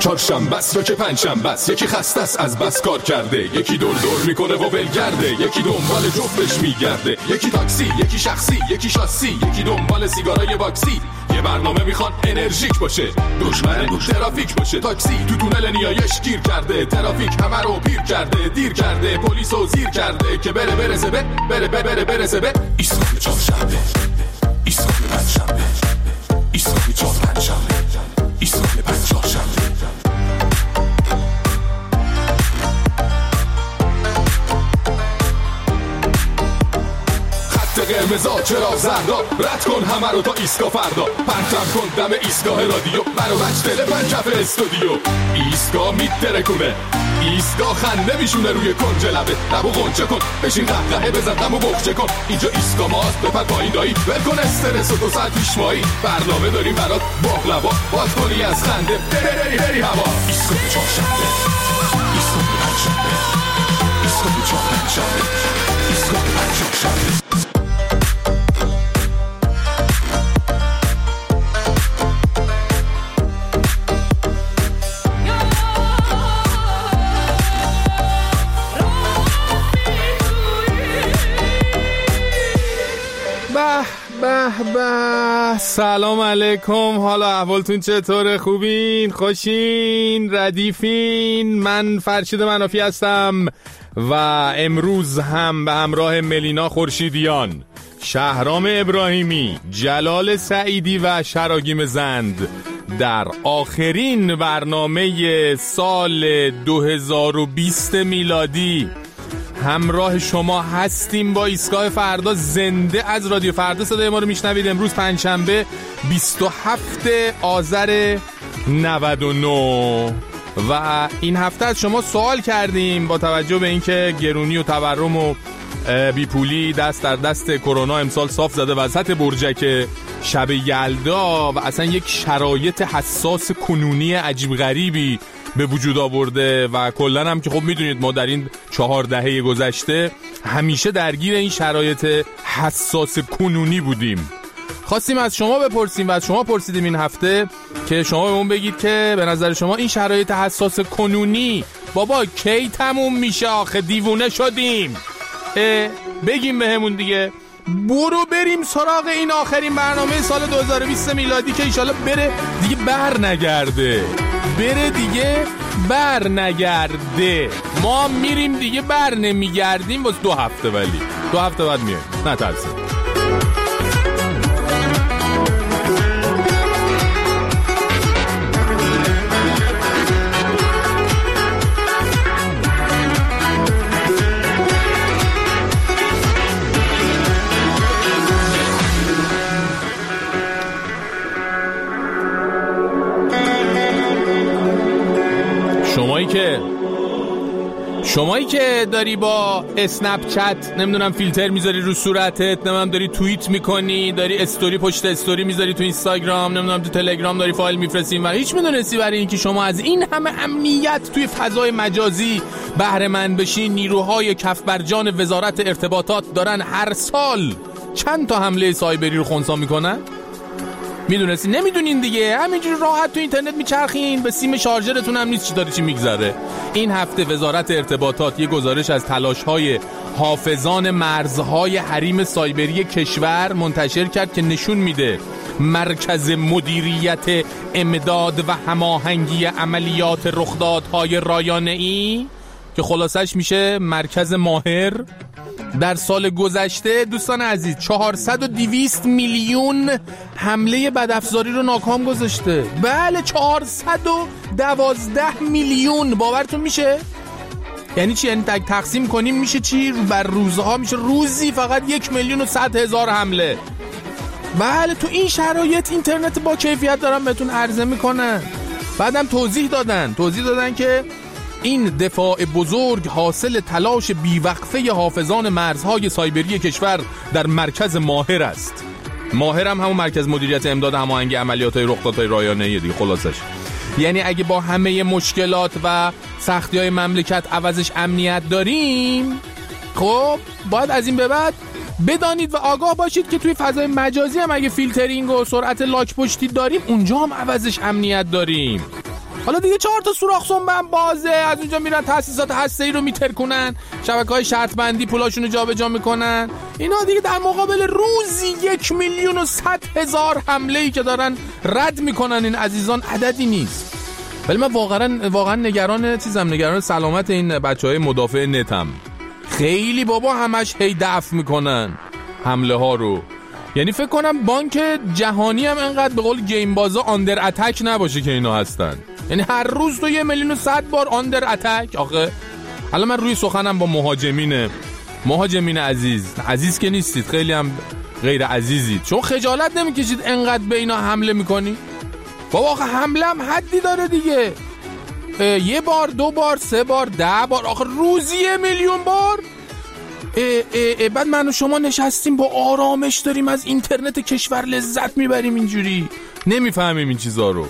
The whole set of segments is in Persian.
چهارشنبه است یا که پنجشنبه است، یکی خسته است از بس کار کرده، یکی دور میکنه و ولگرده، یکی دنبال جفتش میگرده، یکی تاکسی، یکی شخصی، یکی شاسی، یکی دنبال سیگارای باکسی. یه برنامه میخوان انرژیک باشه، دشمن ترافیک باشه. تاکسی تو تونل نیایش گیر کرده، ترافیک همه رو پیر کرده، دیر کرده، پلیسو زیر کرده که برسه به ایستگاه چهارشنبه، ایستگاه پنجشنبه، ایستگاه چهارشنبه، ایستگاه پنجشنبه. قرمزا چرا زردا، رد کن همه رو تا ایستگاه فردا، پرچم کن دم ایستگاه رادیو، منو بچ دل پنجف استودیو. ایستگاه میترکونه، ایستگاه خنده میشونه روی کنج لبه، لبو غنچه کن، بشین قهقهه بزن دمو بخچه کن. اینجا ایستگاه ماست، بپر پایین دایی، ول کن استرس و 2 ساعت پیش مایی. برنامه داریم برات باقلوا، باز کنی از خنده بری هوا. ایستگاه چهارشنبه، ایستگاه پنجشنبه، ایستگاه چهارشنبه، ایستگاه پنجشنبه. به سلام علیکم، حالا احوالتون چطوره؟ خوبین؟ خوشین؟ ردیفین؟ من فرشید منافی هستم و امروز هم به همراه ملینا خورشیدیان، شهرام ابراهیمی، جلال سعیدی و شراگیم زند در آخرین برنامه سال 2020 میلادی همراه شما هستیم با ایستگاه فردا. زنده از رادیو فردا صدای ما رو میشنوید. امروز پنجشنبه 27 آذر 99 و این هفته از شما سوال کردیم با توجه به اینکه گرونی و تورم و بیپولی دست در دست کرونا امسال صاف زده وسط برجک شب یلدا و اصلا یک شرایط حساس کنونی عجیب غریبی به وجود آورده و کلن هم که خب میدونید ما در این 4 دهه گذشته همیشه درگیر این شرایط حساس کنونی بودیم. خواستیم از شما بپرسیم و از شما پرسیدیم این هفته که شما بهمون بگید که به نظر شما این شرایط حساس کنونی بابا کی تموم میشه؟ آخه دیوونه شدیم. بگیم بهمون دیگه. برو بریم سراغ این آخرین برنامه سال 2020 میلادی که انشالله بره دیگه بر نگرده. ما میریم دیگه بر نمیگردیم واسه 2 هفته، ولی 2 هفته بعد میایم، نترسید. شمایی که داری با اسنپ چت نمیدونم فیلتر میذاری رو صورتت، نمیدونم داری توییت میکنی، داری استوری پشت استوری میذاری تو اینستاگرام، نمیدونم تو تلگرام داری فایل میفرستی و هیچ میدونستی برای اینکه شما از این همه امنیت توی فضای مجازی بهره مند بشین، نیروهای کفبرجان وزارت ارتباطات دارن هر سال چند تا حمله سایبری رو خنثی میکنن؟ میدونستی؟ نمیدونین دیگه، همینجوری راحت تو اینترنت میچرخین، به سیم شارژرتون هم نیست چی داره چی میگذره. این هفته وزارت ارتباطات یه گزارش از تلاش‌های حافظان مرزهای حریم سایبری کشور منتشر کرد که نشون میده مرکز مدیریت امداد و هماهنگی عملیات رخدادهای رایانه‌ای که خلاصش میشه مرکز ماهر در سال گذشته دوستان عزیز 400 و 200 میلیون حمله بدافزاری رو ناکام گذاشته. بله 412 میلیون. باورتون میشه؟ یعنی چی؟ یعنی تقسیم کنیم میشه چی؟ بر روزها میشه روزی فقط 1,100,000 حمله. بله تو این شرایط اینترنت با کیفیت دارن بهتون عرضه میکنن. بعدم توضیح دادن که این دفاع بزرگ حاصل تلاش بیوقفه حافظان مرزهای سایبری کشور در مرکز ماهر است. ماهر هم همون مرکز مدیریت امداد هماهنگی عملیات رخدادهای رایانه‌ای دیگه. خلاصش یعنی اگه با همه مشکلات و سختی‌های مملکت عوضش امنیت داریم، خب باید از این به بعد بدانید و آگاه باشید که توی فضای مجازی هم اگه فیلترینگ و سرعت لاک پشتی داریم، اونجا هم عوضش امنیت داریم. حالا دیگه 4 تا سوراخ سنبن بازه، از اونجا میرن تاسیسات هسته‌ای رو میترکونن، شبکه‌های شرط بندی پولاشونو جابجا میکنن. اینا دیگه در مقابل روزی 1,100,000 حمله‌ای که دارن رد میکنن این عزیزان عددی نیست. ولی من واقعا نگران سلامت این بچهای مدافع نتم. خیلی بابا همش هی دفع میکنن حمله ها رو. یعنی فکر کنم بانک جهانی هم انقدر به قول گیم بازا آندر اتک نباشه که اینا هستن. یعنی هر روز تو 1,100,000 بار آندر اتک. آخه حالا من روی سخنم با مهاجمین عزیز که نیستید، خیلی هم غیر عزیزید. چون خجالت نمیکشید انقدر به اینا حمله میکنی؟ بابا آخه حمله هم حدی داره دیگه. 1 بار 2 بار 3 بار 10 بار، آخه روزی 1,000,000 بار. بعد من و شما نشستیم با آرامش داریم از اینترنت کشور لذت میبریم، اینجوری نمیفهمیم این چیزا رو.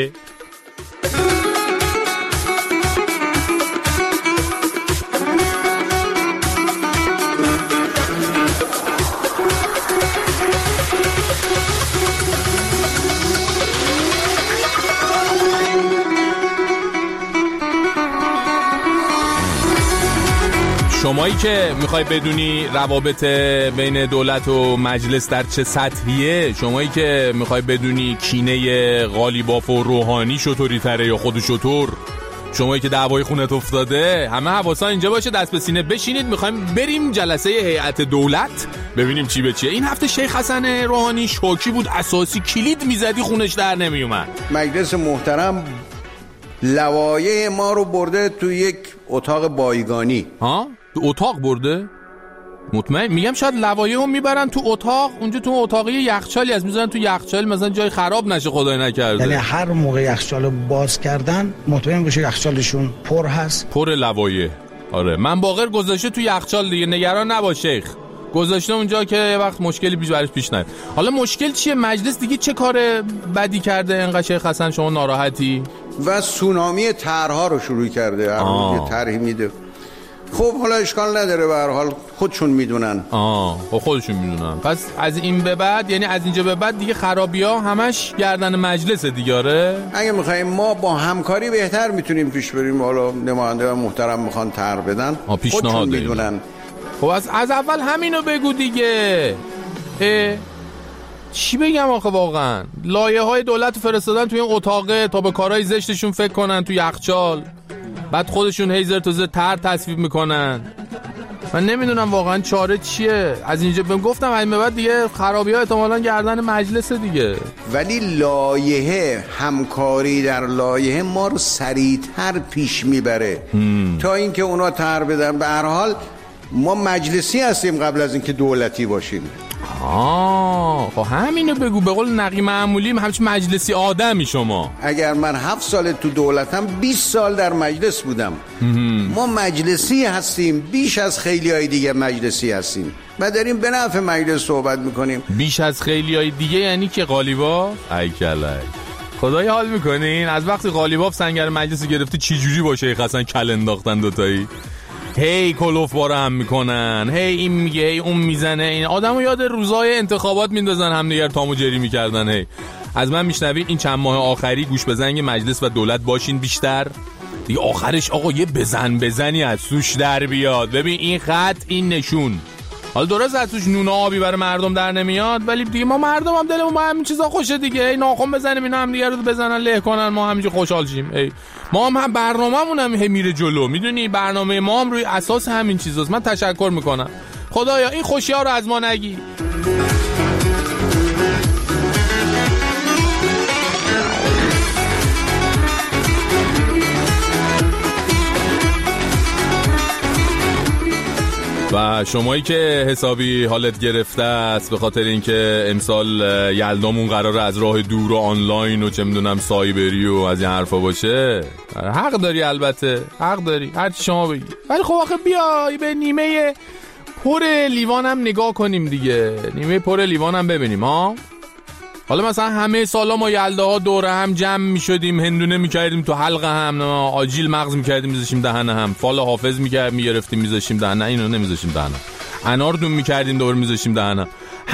شمایی که میخوای بدونی روابط بین دولت و مجلس در چه سطحیه، شمایی که میخوای بدونی کینه قالیباف و روحانی چطوری تره یا خودش چطور، شمایی که دعوای خونت افتاده، همه حواسا اینجا باشه، دست به سینه بشینید. میخوایم بریم جلسه هیئت دولت ببینیم چی به چیه. این هفته شیخ حسن روحانی شوکی بود، اساسی کلید میزدی خونش در نمیومد. مجلس محترم لوایح ما رو برده تو یک اتاق بایگانی. ها؟ تو اتاق برده؟ مطمئن؟ میگم شاید لوایحو میبرن تو اتاق، اونجا تو اتاقی یخچالی از میذارن تو یخچال، مثلا جای خراب نشه خدای نکرده. یعنی هر موقع یخچالو باز کردن مطمئن بشه یخچالشون پر هست، پر لوایح. آره من باقر گذاشته تو یخچال دیگه، نگران نباش شیخ، گذاشته اونجا که یه وقت مشکلی برش پیش نیاد. حالا مشکل چیه؟ مجلس دیگه چه کار بدی کرده انقدر شیخ حسن شما ناراحتی؟ و سونامی طرح‌ها رو شروع کرده، هر روز یه طرحی میده. خب حالا اشکال نداره، به هر حال خودشون میدونن. خودشون میدونن. پس از این به بعد، یعنی از اینجا به بعد دیگه خرابی‌ها همش گردن مجلس دیگه. آره اگه میخوایم ما با همکاری بهتر میتونیم پیش بریم. حالا نماینده محترم میخوان طرح بدن، خودشون میدونن. خب از اول همینو بگو دیگه. چی بگم آخه واقعا؟ لایحه‌های دولت فرستادن توی این اتاقه تا به کارهای زشتشون فکر کنن تو یخچال، بعد خودشون هیزر تو طرح تصویب میکنن. من نمیدونم واقعا چاره چیه. از اینجا بهم گفتم این به بعد دیگه خرابی‌ها احتمالاً گردن مجلس دیگه. ولی لایحه، همکاری در لایحه ما رو سریعتر پیش میبره تا اینکه اونا طرح بدن. به هر حال ما مجلسی هستیم قبل از اینکه دولتی باشیم. خب همینو بگو. به قول نقی معمولی همچین مجلسی آدمی شما. اگر من 7 سال تو دولتم، 20 سال در مجلس بودم. ما مجلسی هستیم، بیش از خیلی های دیگه مجلسی هستیم و داریم به نفع مجلس صحبت میکنیم. بیش از خیلی های دیگه یعنی که قالیباف؟ ای کلک خدای حال میکنین. از وقتی قالیباف سنگر مجلس گرفته چی جوری با شیخ حسن کل انداختن دوتایی، هی کلوف باره هم میکنن، هی این میگه هی اون میزنه. این آدمو یاد روزای انتخابات میندازن، هم دیگر تامو جری میکردن. هی از من میشنوید این چند ماه آخری گوش به زنگ مجلس و دولت باشین بیشتر دیگه. آخرش آقا یه بزنی از توش در بیاد. ببین این خط، این نشون، حالا درست از توش نون آبی برای مردم در نمیاد، ولی دیگه ما مردم هم دلمون با همین چیزا خوشه دیگه. ای ناخن بزنیم اینا هم دیگه رو بزنن له کنن، ما همینجوری خوشحال شیم. ای ما هم برنامه‌مون هم میره جلو، میدونی برنامه ما هم روی اساس همین چیزاست. من تشکر میکنم. خدایا این خوشی‌ها رو از ما نگی. و شمایی که حسابی حالت گرفته است به خاطر اینکه امسال یلدامون قراره از راه دور و آنلاین و چه میدونم سایبری و از این حرفا باشه، حق داری، البته حق داری، هرچی شما بگی. ولی خب آخه بیای به نیمه پر لیوانم نگاه کنیم دیگه، نیمه پر لیوانم ببینیم ها. حالا مثلا همه سالا ما یلداها دوره هم جمع میشدیم، هندونه میکردیم تو حلقه هم، آجیل مغز میکردیم میذاشیم دهنه هم، فال حافظ میگرفتیم میذاشیم دهنه، اینو نمیذاشیم دهنه، انار دون میکردیم دور میذاشیم دهنه،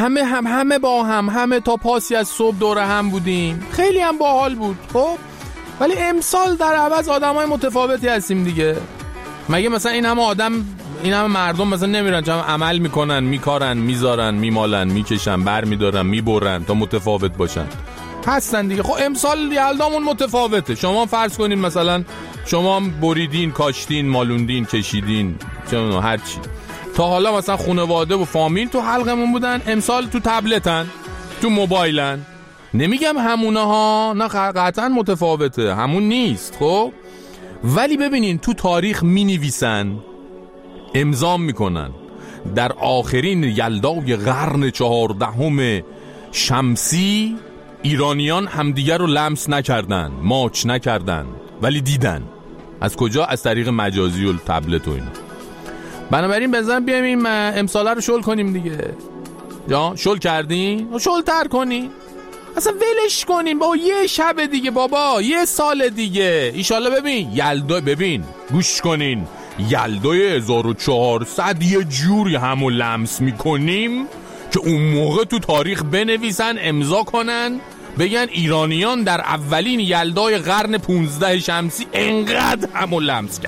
همه با هم، همه تا پاسی از صبح دوره هم بودیم، خیلی هم باحال بود. خب ولی امسال در عوض آدمای متفاوتی هستیم دیگه. مگه مثلا این همه مردم مثلا نمیرن چون عمل میکنن، میکارن، میذارن، میمالن، میکشن، برمیدارن، میبرن تا متفاوت باشن؟ هستن دیگه. خب امسال یلدامون متفاوته. شما فرض کنین مثلا شما بریدین، کاشتین، مالوندین، کشیدین، چه هر چی. تا حالا مثلا خانواده و فامیل تو حلقمون بودن، امسال تو تبلتن، تو موبایلن. نمیگم همونه ها، نه قطعا متفاوته، همون نیست. خب ولی ببینین تو تاریخ می نویسن، امضا میکنن در آخرین یلدای قرن 14 شمسی ایرانیان همدیگر رو لمس نکردن، ماچ نکردن، ولی دیدن. از کجا؟ از طریق مجازی و تبلت و اینا. بنابراین بزن بیایم این امساله رو شل کنیم دیگه. یا شل کردین؟ شل تر کنین، اصلا ولش کنین با یه شب دیگه بابا، یه سال دیگه ایشالله. ببین یلدا، ببین گوش کنین، یلدای 1400 یه جوری همو لمس میکنیم که اون موقع تو تاریخ بنویسن، امضا کنن، بگن ایرانیان در اولین یلدای قرن 15 شمسی انقدر همو لمس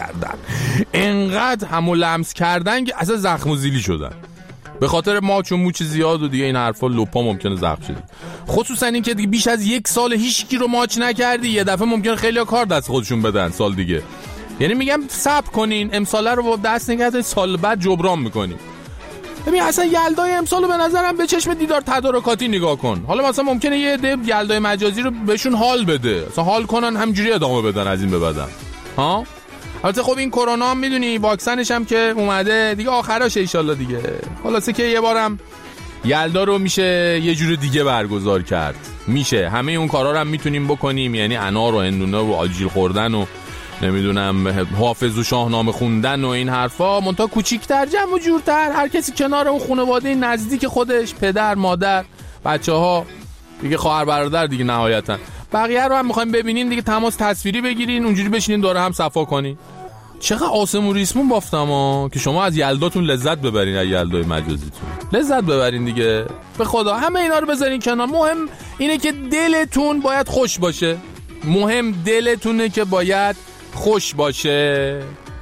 کردن که اصلا زخم و زیلی شدن به خاطر ماچ و موچ زیاد و دیگه این حرفا. لپا ممکنه زخم شده، خصوصا این که دیگه بیش از یک سال هیچ کی رو ماچ نکردی، یه دفعه ممکنه خیلی کار دست خودشون بدن سال دیگه. یعنی میگم صبر کنین، امساله رو با دست نگهدارین، سال بعد جبران میکنیم. ببین اصلا یلدای امسال رو به نظرم به چشم دیدار تدارکاتی نگاه کن. حالا مثلا ممکنه یه عده یلدای مجازی رو بهشون حال بده، مثلا حال کنن همجوری ادامه بدن از این به بعدم. ها البته خب این کرونا هم میدونی واکسنش هم که اومده دیگه، آخراشه ان شاءالله دیگه. خلاصه که یه بارم یلدا رو میشه یه جور دیگه برگزار کرد، میشه همه اون کارا رو هم میتونیم بکنیم، یعنی انار و هندونه و آجیل خوردن و نمیدونم حافظ و شاهنامه خوندن و این حرفا، منتها کوچیک‌تر، جمع و جورتر، هر کسی کنار اون خانواده نزدیک خودش، پدر، مادر، بچه‌ها دیگه، خواهر برادر دیگه، نهایتا بقیه رو هم می‌خوایم ببینین دیگه، تماس تصویری بگیرین، اونجوری بشینین دور هم صفا کنین. چقدر آسمون ریسمون بافتم که شما از یلداتون لذت ببرین، از یلدای مجازیتون لذت ببرین دیگه. به خدا همه اینا رو بذارین کنار. مهم اینه که دلتون باید خوش باشه. مهم دلتونه که باید خوش باشه.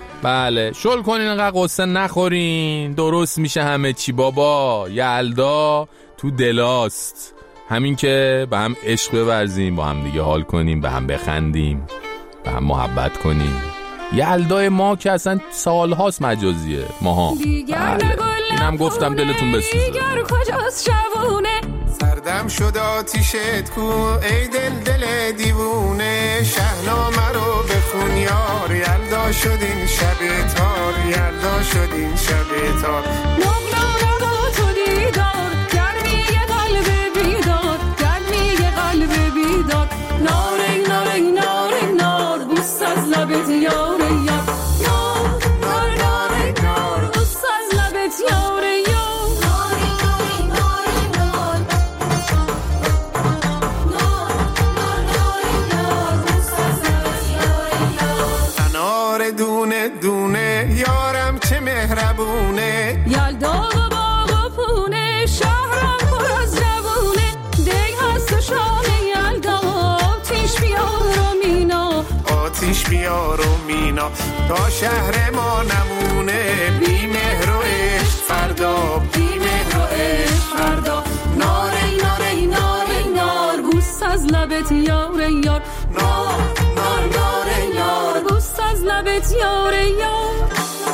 بله شل کنین، انقدر قصه نخورین، درست میشه همه چی بابا. یلدا تو دلاست، همین که به هم عشق بورزیم، با هم دیگه حال کنیم، به هم بخندیم، به هم محبت کنیم. یلدای ما که اصلا سالهاست مجازیه ماها. بله اینم گفتم دلتون بسوزه. دیگر کجاست شبونه، سردم شد آتیشت کو ای دل دیوونه. شهنامه رو بخون یار، یلدا شدین شب تار، یلدا شدین شب تار. نقلا با تو دیدار، گرمی قلب بیدار، گرمی قلب بیدار. نارنگ نارنگ نارنگ نار، بوست از لبت یار یار. نار نار نارنگ نار، بوست از لبت یار یار. دونه دونه یارم چه مهربونه، یلدا و باغ و پونه، شهرم پر از جوونه. دیگ هست و شام یلدا، آتیش بیار و مینا، آتیش بیار و مینا. تا شهر ما نمونه، بی مهر و عشق فردا، بی مهر و عشق فردا. ناره ناره ناره نار، بوست از لبت یار یار. نار نار ناره نار، بوست از لبت یار یار.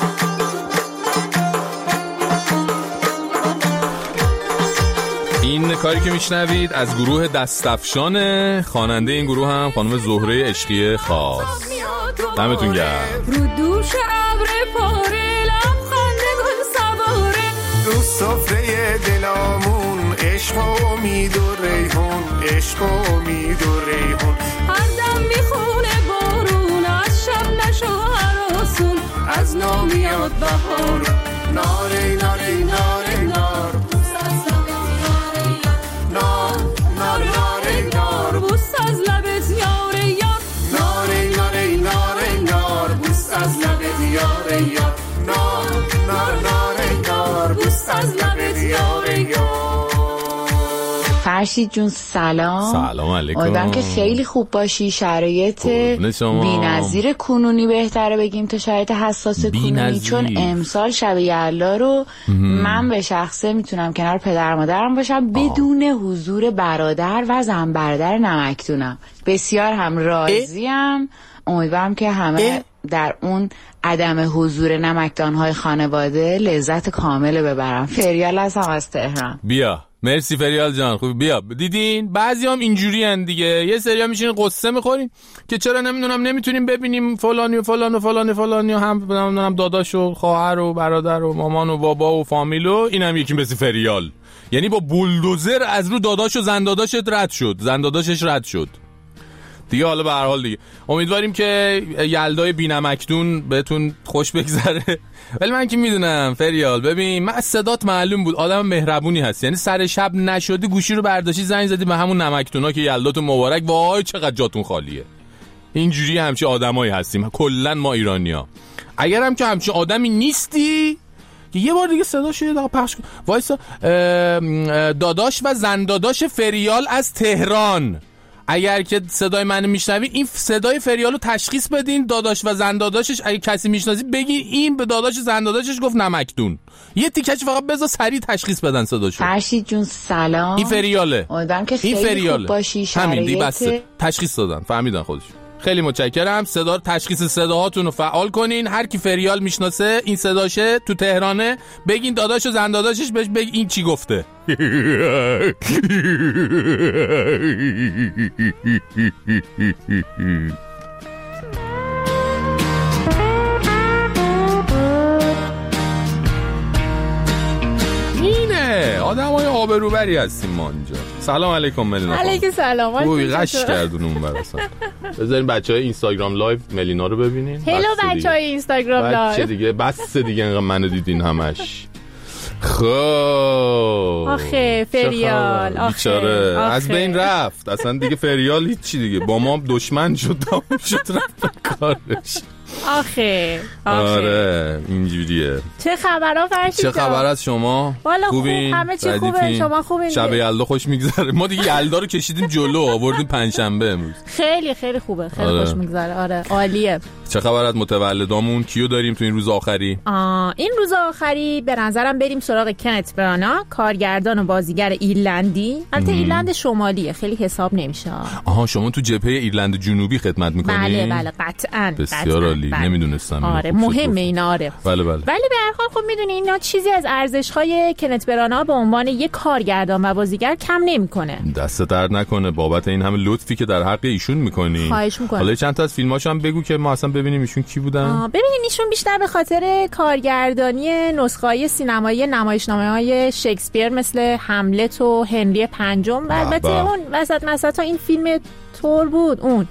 این کاری که میشنوید از گروه دستفشانه. خواننده این گروه هم خانم زهره عشقی خاص. دمتون گرم. رو دوش ابر پاره، لبخند گل سواره. رو سفره دلامون، عشق و امید و ریحون، عشق و امید و ریحون. هر دم میخونه بارون، از شب نشو هراسون، از نو میاد بهار. ناره ناره ناره نار، بوست از لبت یار یار. نار ناره نار، بوست از لبت یار یار. ناره ناره ناره نار، بوست از لبت یار یار. نار ناره نار، بوست از لبت یار یار. فرشید جون سلام علیکم. امیدوارم که خیلی خوب باشی. شرایط بی‌نظیر کنونی بهتره بگیم تا شرایط حساس کنونی، چون امسال شب یلدا رو من به شخصه میتونم کنار پدر مادرم باشم بدون حضور برادر و زن برادر نمکدونم. بسیار هم راضیم. امیدوارم که همه در اون عدم حضور نمکدانهای خانواده لذت کامل ببرم. فریال هستم از تهران. بیا مرسی فریال جان. خوب بیا. دیدین بعضی هم اینجوری هن دیگه، یه سری ها میشین قصه میخورین که چرا نمیتونیم ببینیم فلانی و فلان و فلانی فلانی و هم داداش و خواهر و برادر و مامان و بابا و فامیل و این هم یکی مثل فریال، یعنی با بولدوزر از رو داداش و زنداداشش رد شد دیگه. حالا به هر حال دیگه امیدواریم که یلدای بی‌نمکدون بهتون خوش بگذره. ولی من که میدونم فریال، ببین من از صدات معلوم بود آدم مهربونی هست، یعنی سر شب نشدی گوشی رو برداشتی زنگ زدی به همون نمکدونا که یلداتون مبارک، وای چقدر جاتون خالیه. اینجوری همچین آدمایی هستیم کلا ما ایرانی‌ها. اگر هم که همچین آدمی نیستی که یه بار دیگه صداشو یه دقیقه پخش کن. وایسا داداش و زنداداش فریال از تهران، اگر که صدای منو میشنوی این صدای فریالو تشخیص بدین، داداش و زنداداشش اگه کسی میشناسی بگی این به داداش زنداداشش گفت نمکدون. یه تیکش فقط بذار سریع تشخیص بدن صداشو. فرشید جون سلام. این فریاله. امیدوارم که خیلی خوب باشی. همین دی بس تشخیص دادن، فهمیدن خودشون. خیلی متشکرم. صدا تشخیص صداهاتون رو فعال کنین. هر کی فریال میشناسه این صداشه تو تهرانه بگین داداش و زنداداشش بهش بگین این چی گفته. اینه آدمای آبروبری هستیم ما اینجا. سلام علیکم ملینا. علیکم سلام. خوبی قش کردون اون براسن. بذارین بچهای اینستاگرام لایو ملینا رو ببینین. هلو بچهای اینستاگرام لایو. بچه دیگه بس دیگه انقدر منو دیدین همش. خب آخه فریال بیچاره از بین رفت اصلا دیگه. فریال هیچی دیگه با ما دشمن شد، تمام شد رفت کارش. آره اینجوریه. چه خبرها فرشید؟ چه خبر از شما؟ خوبین؟ همه چی خوبه؟ شما خوبین؟ شب یلدا خوش میگذره. ما دیگه یلدا رو کشیدیم جلو، آوردیم پنجشنبه امروز. خیلی خیلی خوبه، خیلی خوش میگذره. آره عالیه. چه خبر از متولدامون؟ کیو داریم تو این روز آخری؟ این روز آخری به نظرم بریم سراغ کنت برانا، کارگردان و بازیگر ایرلندی. البته ایرلند شمالیه، خیلی حساب نمیشه. شما تو جبهه ایرلند جنوبی خدمت میکنی؟ بله قطعاً. بسیار عالی. نمیدونستم. آره مهمه اینا. آره بله. ولی به هر حال خب میدونی اینا چیزی از ارزش‌های کنت برانا به عنوان یک کارگردان و بازیگر کم نمیکنه. دست درد نکنه بابت این همه لطفی که در حق ایشون میکنی. خواهش میکنم. حالا چند تا از فیلماشو هم بگو که ما اصلا ببینیم ایشون کی بودن. ببینین ایشون بیشتر به خاطر کارگردانی نسخه‌های سینمایی نمایشنامه‌های شکسپیر مثل هملت و هنری پنجم و البته اون وسط این فیلم تور بود اون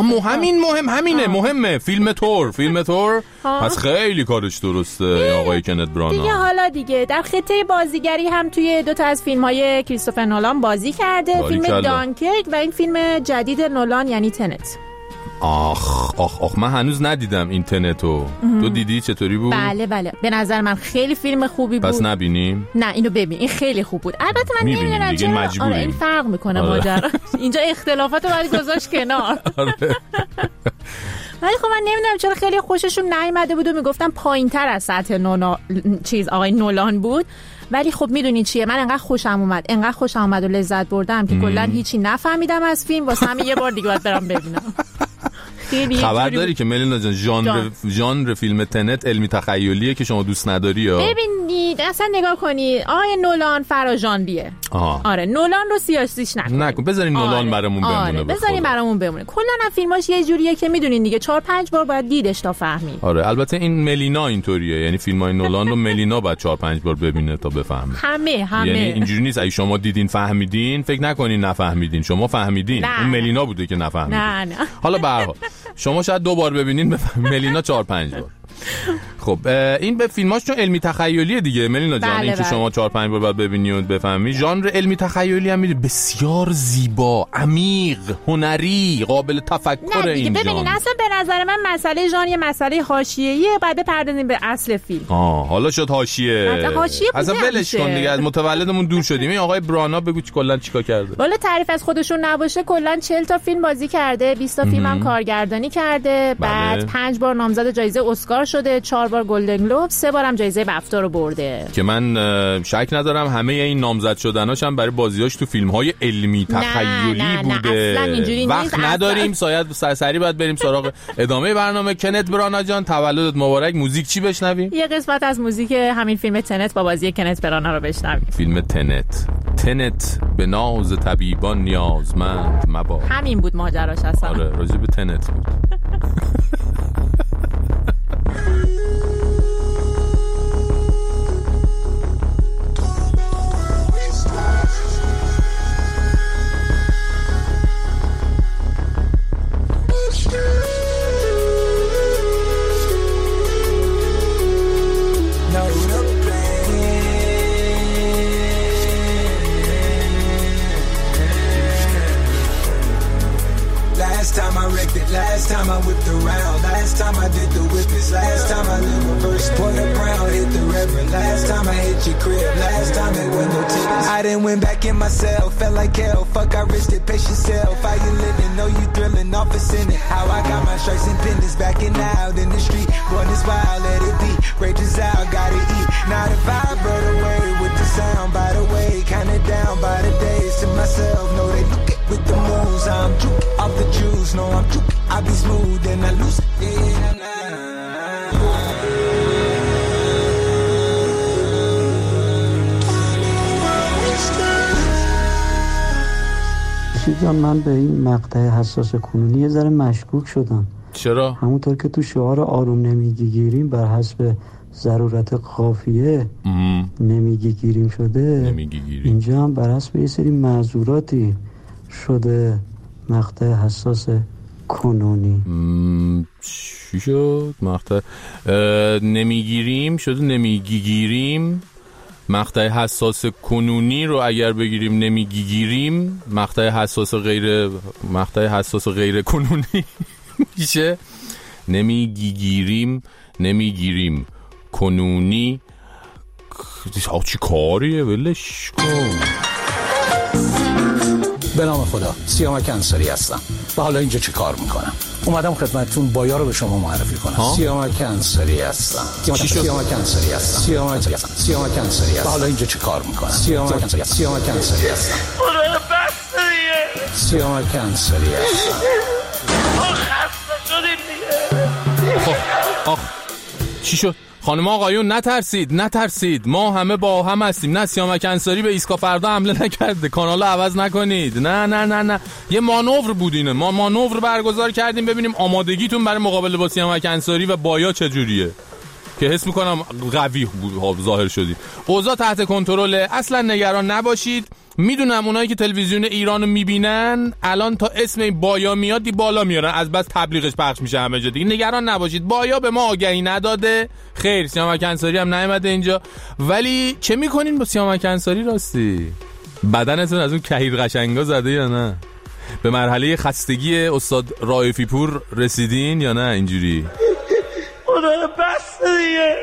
مهمه فیلم تور پس خیلی کارش درسته آقای کنت برانا دیگه. حالا دیگه در خطه بازیگری هم توی 2 تا از فیلم‌های کریستوفر نولان بازی کرده، فیلم دانکرک و این فیلم جدید نولان یعنی تنت. آخ من هنوز ندیدم این تنتو. تو دیدی چطوری بود؟ بله به نظر من خیلی فیلم خوبی بود. پس نبینیم؟ نه اینو ببین، این خیلی خوب بود. البته من نمیدونم چرا این فرق میکنه ماجرا. اینجا اختلافاتو باید گذاشت کنار. ولی خب من نمیدونم چرا خیلی خوششون نیامده بود و میگفتم پایین‌تر از سطح آقای نولان بود. ولی خب میدونی چیه، من انقدر خوشم اومد و لذت بردم که کلا هیچی نفهمیدم از فیلم، واسه همین یه بار دیگه باید برم ببینم. خبر داری که ملینا جان ژانر فیلم تنت علمی تخیلیه که شما دوست نداری یا؟ ببینید اصلا نگاه کنید آقای نولان فراژانریه. آره نولان رو سیاسیش نکن. بذارین نولان برامون بمونه. بذارین برامون بمونه. کلا فیلماش یه جوریه که میدونین دیگه 4-5 بار باید دیدش تا فهمید. آره البته این ملینا اینطوریه، یعنی فیلمای نولان رو ملینا باید 4-5 بار ببینه تا بفهمه. همه یعنی اینجوری نیست اگه شما دیدین فهمیدین فکر نکنین نفهمیدین، شما فهمیدین. اون ملینا بوده که نفهمید. نه. حالا به هر حال شما شاید 2 بار ببینین ملینا 4-5 بار. خب این به فیلماش چون علمی تخیلیه دیگه ملینا جان. این که شما 4-5 بار باید ببینی و بفهمی. ژانر علمی تخیلی هم میده بسیار زیبا، عمیق، هنری، قابل تفکر این ژانر. ببینین اصلا به نظر من مسئله ژان یه مسئله حاشیه‌ایه، بعد بپردازیم به اصل فیلم. حالا شد حاشیه. اصلا ولش کن دیگه، از متولدمون دور شدیم. این آقای برانا بگو کلا چیکار کرده؟ والا تعریف از خودشون نباشه، کلا 40 تا فیلم بازی کرده، 20 تا فیلم هم کارگردانی کرده. بعد 5 بار نامزد جایزه اسکار شده، 4 بار گلدن گلوب، 3 بارم جایزه بفتا رو برده. که من شک ندارم همه این نامزد شدناش هم برای بازیاش تو فیلم‌های علمی تخیلی بوده. اصلا اینجوری نیست. وقت نداریم، سریع باید بریم سراغ ادامه برنامه. کنت برانا جان تولدت مبارک. موزیک چی بشنویم؟ یه قسمت از موزیک همین فیلم تنت با بازی کنت برانا رو بشنویم. فیلم تنت به ناز طبیبان نیازمند مبا. همین بود ماجراش اصلا. آره راجع به تنت بود. Last time I whipped around, last time I did the whippets, last time I did reverse, pour the brown, hit the reverend, last time I hit your crib, last time it went no tickets. I done went back in myself, felt like hell, fuck I risked it, pace yourself, how you living, know you thrilling, off a cynic, how I got my stripes and pendants, backing out in the street, going this wild, let it be, rages out, gotta eat, now the vibe rode away with the sound, by the way, kinda down by the days, to myself, know they look at with the moves, I'm juke, off the juice, no I'm juke, I be smooth and I lose it. جان من به این مقطع حساس کنونی یه ذره مشکوک شدم. چرا؟ همونطور که تو شعار آروم نمیگیریم بر حسب ضرورت قافیه نمیگیریم شده، اینجا هم بر حسب یه سری معذوراتی شده مقطع حساس کنونی. چی شد؟ مقطع نمیگیریم شده نمیگیریم. مقطع حساس کنونی رو اگر بگیریم نمیگیریم، مقطع حساس غیر کنونی میشه نمیگیریم کنونی. چی کاریه؟ ولش کن. به نام خدا، سیامک انصاری هستم و حالا اینجا چه کار میکنم؟ اومدم خدمتتون بایا رو به شما معرفی کنم. سیامک انصاری هستم. سیامک انصاری هستم. و حالا اینجا چه کار میکنم؟ سیامک انصاری هستم. خدا بس دیگه. سیامک انصاری هستم. خسته شدیم دیگه. آخ چی شد؟ خانم آقایون نترسید، ما همه با هم هستیم. نه سیامک انصاری به ایسکا فردا حمله نکرده، کانالو عوض نکنید. نه یه مانور بود اینه. ما مانور برگزار کردیم ببینیم آمادگیتون برای مقابله با سیامک انصاری و بایا چجوریه، که حس میکنم قوی ظاهر شدید. اوضاع تحت کنترله، اصلا نگران نباشید. میدونم اونایی که تلویزیون ایرانو میبینن الان تا اسم این بایا میاد دی بالا میارن، از بس تبلیغش پخش میشه همه جا دیگه. نگران نباشید، بایا به ما آگهی نداده. خیر، سیامک انصاری هم نیومده اینجا. ولی چه میکنین با سیامک انصاری؟ راستی بدنتون از اون کهیر قشنگا زده یا نه؟ به مرحله خستگی استاد رائفی پور رسیدین یا نه؟ اینجوری خدا بس دیگه.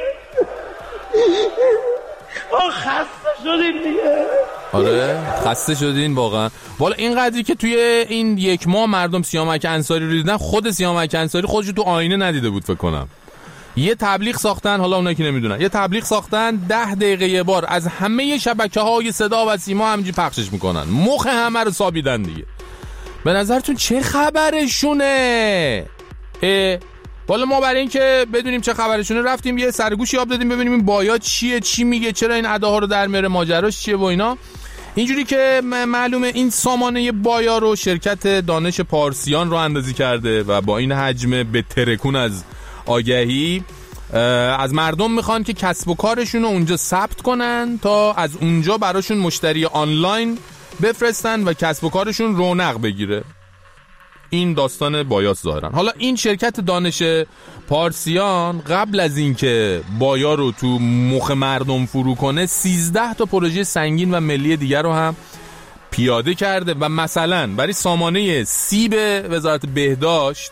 خسته شدیم دیگه. آره خسته شدین واقعا. والا این قدری که توی این یک ماه مردم سیامک انصاری رو دیدن، خود سیامک انصاری خودشو تو آینه ندیده بود فکر کنم. یه تبلیغ ساختن، حالا اونایی که نمیدونن، یه تبلیغ ساختن 10 دقیقه یه بار از همه شبکه‌های صدا و سیما همینجوری پخشش میکنن، مخ همه رو سابیدن دیگه. به نظرتون چه خبرشونه؟ والا ما برای این که بدونیم چه خبرشونه رفتیم یه سرگوشی آب دادیم ببینیم این بایا چیه، چی میگه، چرا این اداها رو در میاره، ماجراش چیه و اینا. اینجوری که معلومه این سامانه بایا رو شرکت دانش پارسیان رو اندازی کرده و با این حجم به ترکون از آگهی از مردم میخوان که کسب و کارشون رو اونجا ثبت کنن تا از اونجا براشون مشتری آنلاین بفرستن و کسب و کارشون رونق بگیره. این داستان بایاس ظاهرن. حالا این شرکت دانش پارسیان قبل از اینکه بایا رو تو مخ مردم فرو کنه 13 تا پروژه سنگین و ملی دیگر رو هم پیاده کرده و مثلا برای سامانه سیب وزارت بهداشت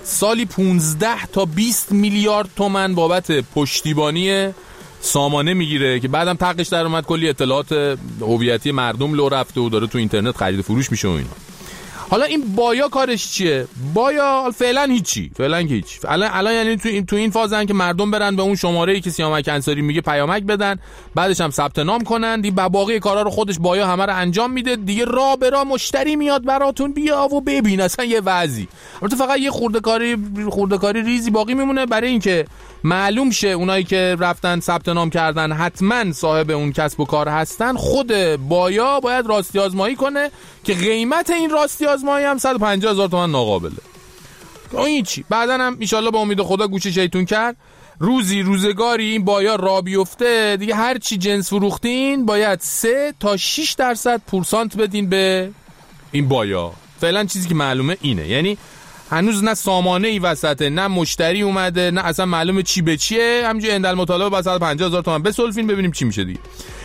سالی 15 تا 20 میلیارد تومان بابت پشتیبانی سامانه میگیره که بعدم تقش در اومد کلی اطلاعات هویتی مردم لو رفته و داره تو اینترنت خرید و فروش میشه و اینا. حالا این بایا کارش چیه؟ بایا فعلا هیچی. الان یعنی تو این فازن که مردم برن به اون شماره‌ای که سیامک انصاری میگه پیامک بدن، بعدش هم ثبت نام کنن، دیگه باقی کارا رو خودش بایا همه رو انجام میده دیگه. راه به راه مشتری میاد براتون، بیا و ببین اصلا یه وضعی. البته فقط یه خورده‌کاری ریزی باقی میمونه برای اینکه معلوم شه اونایی که رفتن ثبت نام کردن حتما صاحب اون کسب و کار هستن. خود بایا باید راستی آزمایی کنه که قیمت این راستی آزمایی هم 150,000 تومان ناقابله. اون هیچی. بعدن هم ان شاءالله به امید خدا گوش شیطون کرد روزگاری این بایا را بیفته دیگه، هر چی جنس فروختین باید 3 تا 6% پورسانت بدین به این بایا. فعلا چیزی که معلومه اینه، یعنی هنوز نه سامانه ای وسطه، نه مشتری اومده، نه اصلا معلومه چی به چیه. همینجوری اندل مطالبه با 150,000 تومان بسلفین ببینیم چی میشه دیگه.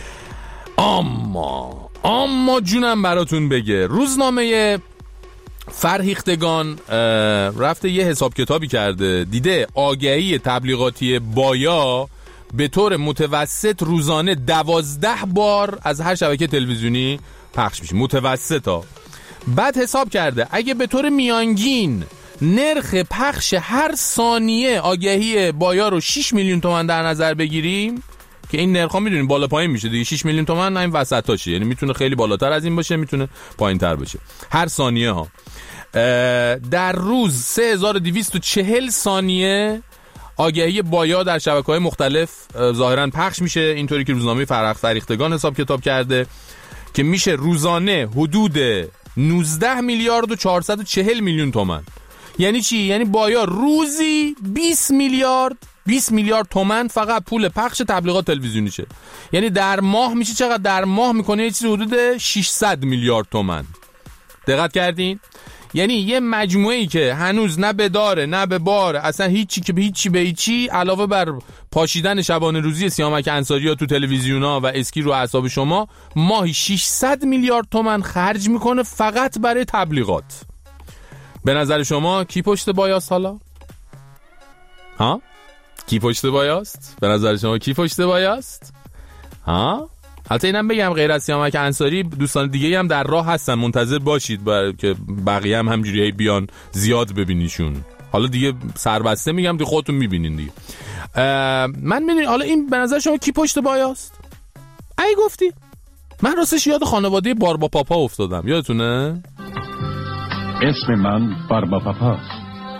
اما جونم براتون بگه، روزنامه فرهیختگان رفته یه حساب کتابی کرده، دیده آگهی تبلیغاتی بایا به طور متوسط روزانه 12 بار از هر شبکه تلویزیونی پخش میشه، متوسطا. بعد حساب کرده اگه به طور میانگین نرخ پخش هر ثانیه آگهی بایا رو 6 میلیون تومان در نظر بگیریم، که این نرخ ها میدونیم بالا پایین میشه دیگه، 6 میلیون تومان نه این وسطاشه، یعنی میتونه خیلی بالاتر از این باشه، میتونه پایین تر باشه هر ثانیه ها. در روز 3240 ثانیه آگهی بایا در شبکه‌های مختلف ظاهراً پخش میشه، اینطوری که روزنامه فرهیختگان حساب کتاب کرده که میشه روزانه حدود 19 میلیارد و 440 میلیون تومان. یعنی چی؟ یعنی بایا روزی 20 میلیارد تومان فقط پول پخش تبلیغات تلویزیونیشه. یعنی در ماه میشه چقدر؟ در ماه میکنه یه چیزی حدود 600 میلیارد تومان. دقت کردین؟ یعنی یه مجموعه‌ای که هنوز نه به داره نه به باره، اصلا هیچی به هیچی، علاوه بر پاشیدن شبانه روزی سیامک انصاری ها تو تلویزیونا و اسکی رو اعصاب شما، ماهی 600 میلیارد تومان خرج میکنه فقط برای تبلیغات. به نظر شما کی پشت بایاست حالا؟ ها؟ کی پشت بایاست؟ به نظر شما کی پشت بایاست؟ ها؟ حتی اینم بگم غیر از سیامک انصاری دوستان دیگه هم در راه هستن، منتظر باشید که بقیه هم همجوری بیان زیاد ببینیشون. حالا دیگه سربسته میگم دیگه خودتون میبینین دیگه. من میدونی حالا این به نظر شما کی پشت بایاست؟ ای گفتی؟ من راستش یاد خانواده باربا پاپا افتادم، یادتونه؟ اسم من باربا پاپاست.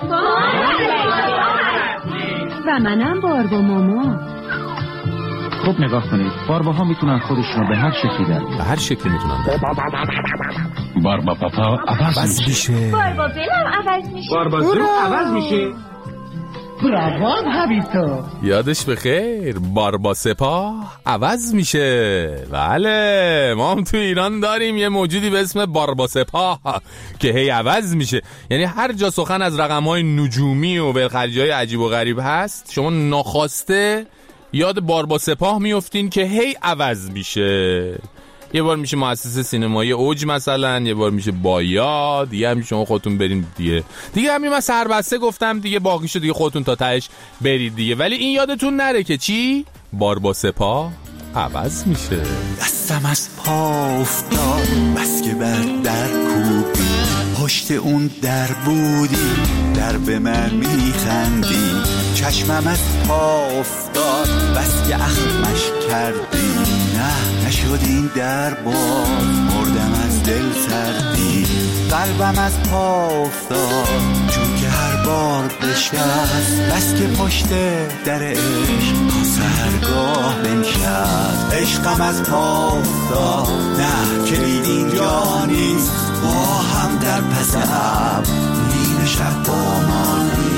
و منم باربا ماما. خوب نگاه کنید، بارباها میتونن خودشون رو به هر شکلی در بیارن. به هر شکلی میتونن در باربا پاپا عوض میشه. باربا بلم عوض میشه. باربا زو عوض میشه. برافو حبیبتو. یادش بخیر، باربا سپاه عوض میشه. بله ما هم تو ایران داریم یه موجودی به اسم باربا سپاه که هی عوض میشه. یعنی هر جا سخن از رقم‌های نجومی و ولخرجی‌های عجیب و غریب هست، شما ناخواسته یاد باربا سپاه میافتین که هی عوض میشه. یه بار میشه مؤسسه سینمایی اوج مثلا، یه بار میشه بایا، دیگه هم شما خودتون برین دیگه همین من سربسته گفتم دیگه، باقیشو دیگه خودتون تا تهش برید دیگه. ولی این یادتون نره که چی؟ باربا سپاه عوض میشه. دستم از پا افتاد بس که بر در کوبی، پشت اون در بودی، در به من میخندی. چشمم از پا افتاد بس که اخمش کردی، نه نشد این در باز، مردم از دل سردی. قلبم از پا افتاد چون که هر بار بشکست، بس که پشت در عشق تا سرگاه بنشست. عشقم از پا افتاد، نه کلید اینجا نیست، با هم در پس اب نیم شب با ما نیست.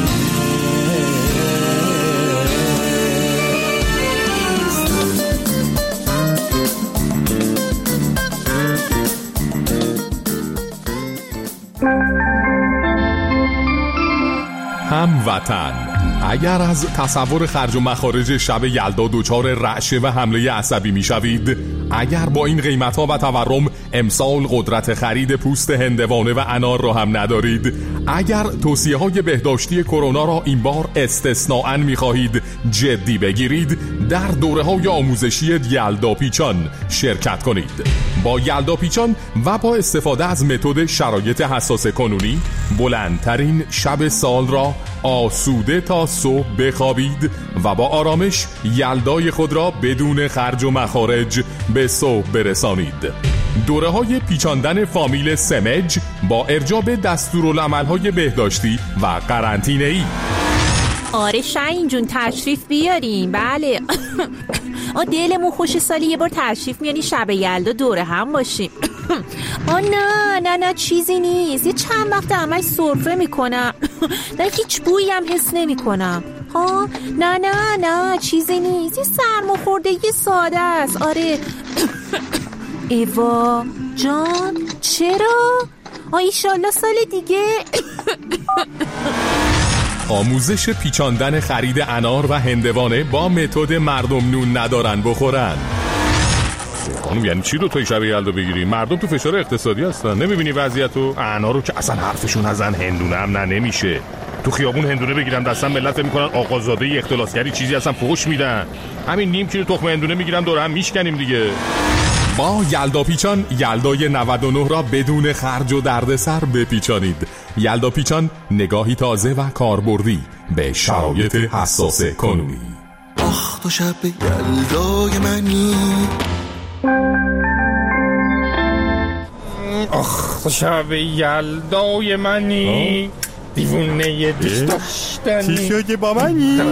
هموطن، اگر از تصور خرج و مخارج شب یلدا دچار رعشه و حمله عصبی میشوید، اگر با این قیمت‌ها و تورم امسال قدرت خرید پوست هندوانه و انار را هم ندارید؟ اگر توصیه‌های بهداشتی کرونا را این بار استثناءً می‌خواهید جدی بگیرید، در دوره‌های آموزشی یلدا پیچان شرکت کنید. با یلدا پیچان و با استفاده از متد شرایط حساس کنونی، بلندترین شب سال را آسوده تا صبح بخوابید و با آرامش یلدای خود را بدون خرج و مخارج به صبح برسانید. دوره‌های پیچاندن فامیل سمج با ارجاع به دستورالعمل‌های بهداشتی و قرنطینه‌ای. آره شاهین جون تشریف بیاریم. بله دلمون خوش سالی یه بار تشریف میانی شب یلدا دوره هم باشیم. نه چیزی نیست. یه چند وقت همش سرفه میکنم نه هیچ بویی هم حس نمیکنم. نه چیزی نیست. یه سرماخوردگی ساده است. آره ایوا جان چرا؟ ایشالله سال دیگه. آموزش پیچاندن خرید انار و هندوانه با متد مردم نون ندارن بخورن. خانم یعنی چی 2 تا شب یلدا بگیری؟ مردم تو فشار اقتصادی هستن، نمیبینی وضعیتو؟ انارو که اصلا حرفشون نزن، هندونه هم نمیشه. تو خیابون هندونه بگیرم دستم ملت میکنن آقازاده اختلاسگری چیزی هستن فحش میدن. همین نیم کیلو تخم هندونه میگیرم دور هم میشکنیم دیگه. با یلدا پیچان یلدای 99 را بدون خرج و دردسر بپیچانید. یلدا پیچان نگاهی تازه و کاربردی به شرایط حساس کنونی. آخ تو شب یلدای منی، آخ تو شب یلدای منی، دیوونه دوست داشتنی. چی شده با منی؟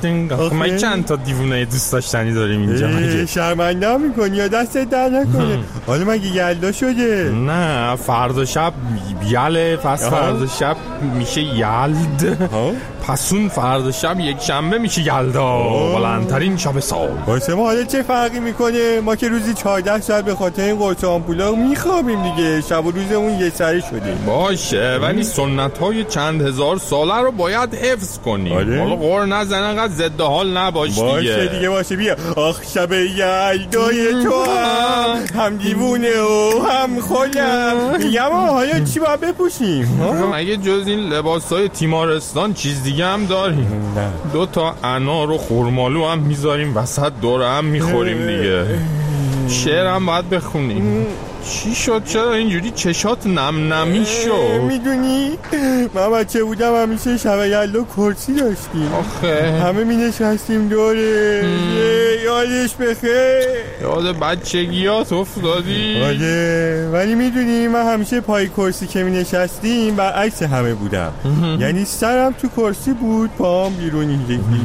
ما چند تا دیوونه دوست داشتنی داریم اینجا. مگه شرمنده میکنی یا دستت در نکنه؟ حالا مگه یلدا شده؟ نه فردا شب یله، پس فردا شب میشه یلد، پس اون فردا شب یک شنبه میشه یلدا، بلندترین شب سال. واسه ما حالا چه فرقی میکنه؟ ما که روزی 14 ساعت به خاطر این قرص آمپولا میخوابیم دیگه. شب و روزمون یه سری شده. باشه ولی سنت های چند هزار ساله رو باید حفظ کنیم. حالا غور نزن انقدر ضد حال نباش دیگه. باشه دیگه باشه بیا. آخ شب یلدای تو هم دیوونه و هم خودم. میگم حالا چی باید بپوشیم؟ مگه جز این لباسای تیمارستان چیز دیگه هم داریم؟ 2 تا انار و خرمالو هم میذاریم وسط دوره هم میخوریم دیگه. شعر هم باید بخونیم. چی شد؟ چرا اینجوری چشات نمی شد؟ میدونی من بچه بودم همیشه شب یلدا کرسی داشتیم. آخه همه می نشستیم دوره. یادش بخیر. یاد بچگیات افتادی؟ آره ولی میدونی من همیشه پای کرسی که می نشستیم برعکس همه بودم. یعنی سرم تو کرسی بود پام بیرون.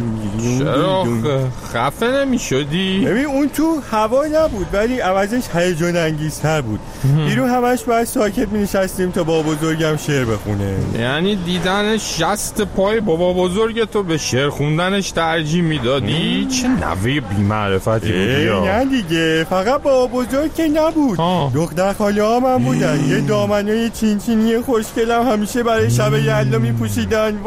چرا خفه نمی شدی؟ ببین اون تو هوا نبود ولی عوضش هیجان انگیزتر بود. بیرون همش باید ساکت می نشستیم تا بابا بزرگم شعر بخونه. یعنی دیدن شست پای بابا بزرگ تو به شعر خوندنش ترجیح میدادی؟ چه نوه بی‌معرفتی بودی؟ نه دیگه فقط بابا بزرگ که نبود، دختر خاله ها من بودن. یه دامنای چینچینی خوشگلم همیشه برای شب یلدا می پوشیدن.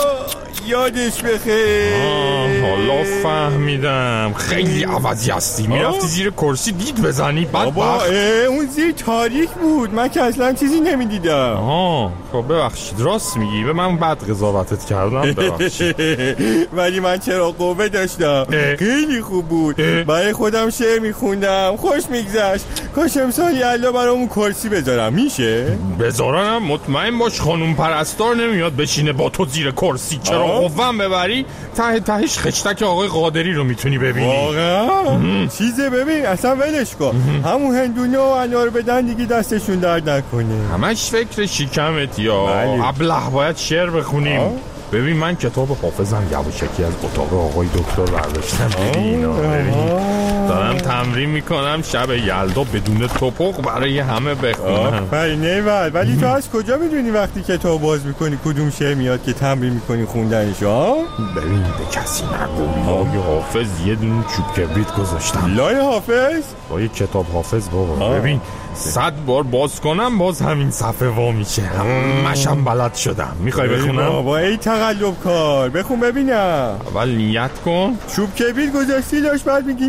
یادش بخیر. حالا فهمیدم خیلی عوضی هستی. میرفتی زیر کرسی دید بزنی بابا اون زیر تاریک بود، من که اصلا چیزی نمیدیدم. خب ببخشید راست میگی، به من بد قضاوتت کردم ببخشید. ولی من چرا قوه داشتم. خیلی خوب بود. برای خودم شعر میخوندم خوش میگذشت. کاش امسال یلدا برامون کرسی بذارم. میشه؟ بذارم؟ مطمئن باش خانوم پرستار نمیاد بشینه با تو زیر کرسی. چرا قوام ببری تهش خشتک آقای قادری رو میتونی ببینی. واقعا چیزه ببین اصلا ولش کن. همون هندونه و انار بدن دیگه دستشون درد نکنه. همش فکر شکمت یا ابله باید شعر بخونیم. ببین من کتاب حافظم یواشکی از اتاق آقای دکتر برداشتم. ببین دارم تمرین میکنم شب یلدا بدون توپق برای همه بخونم. ولی تو از کجا میدونی وقتی کتاب باز میکنی کدوم شعر میاد که تمرین میکنی خوندنش؟ ببین به کسی نگو لای حافظ یه دونه چوب کبریت گذاشتم. لای حافظ؟ با یه کتاب حافظ بابا. ببین 100 بار باز کنم باز همین صفحه وا میشه. همشم بلد شدم. میخوای بخونم؟ بابا ای تقلب کار بخون ببینم. اول نیت کن. چوب کبریت گذاشتی داشت بعد میگی نیت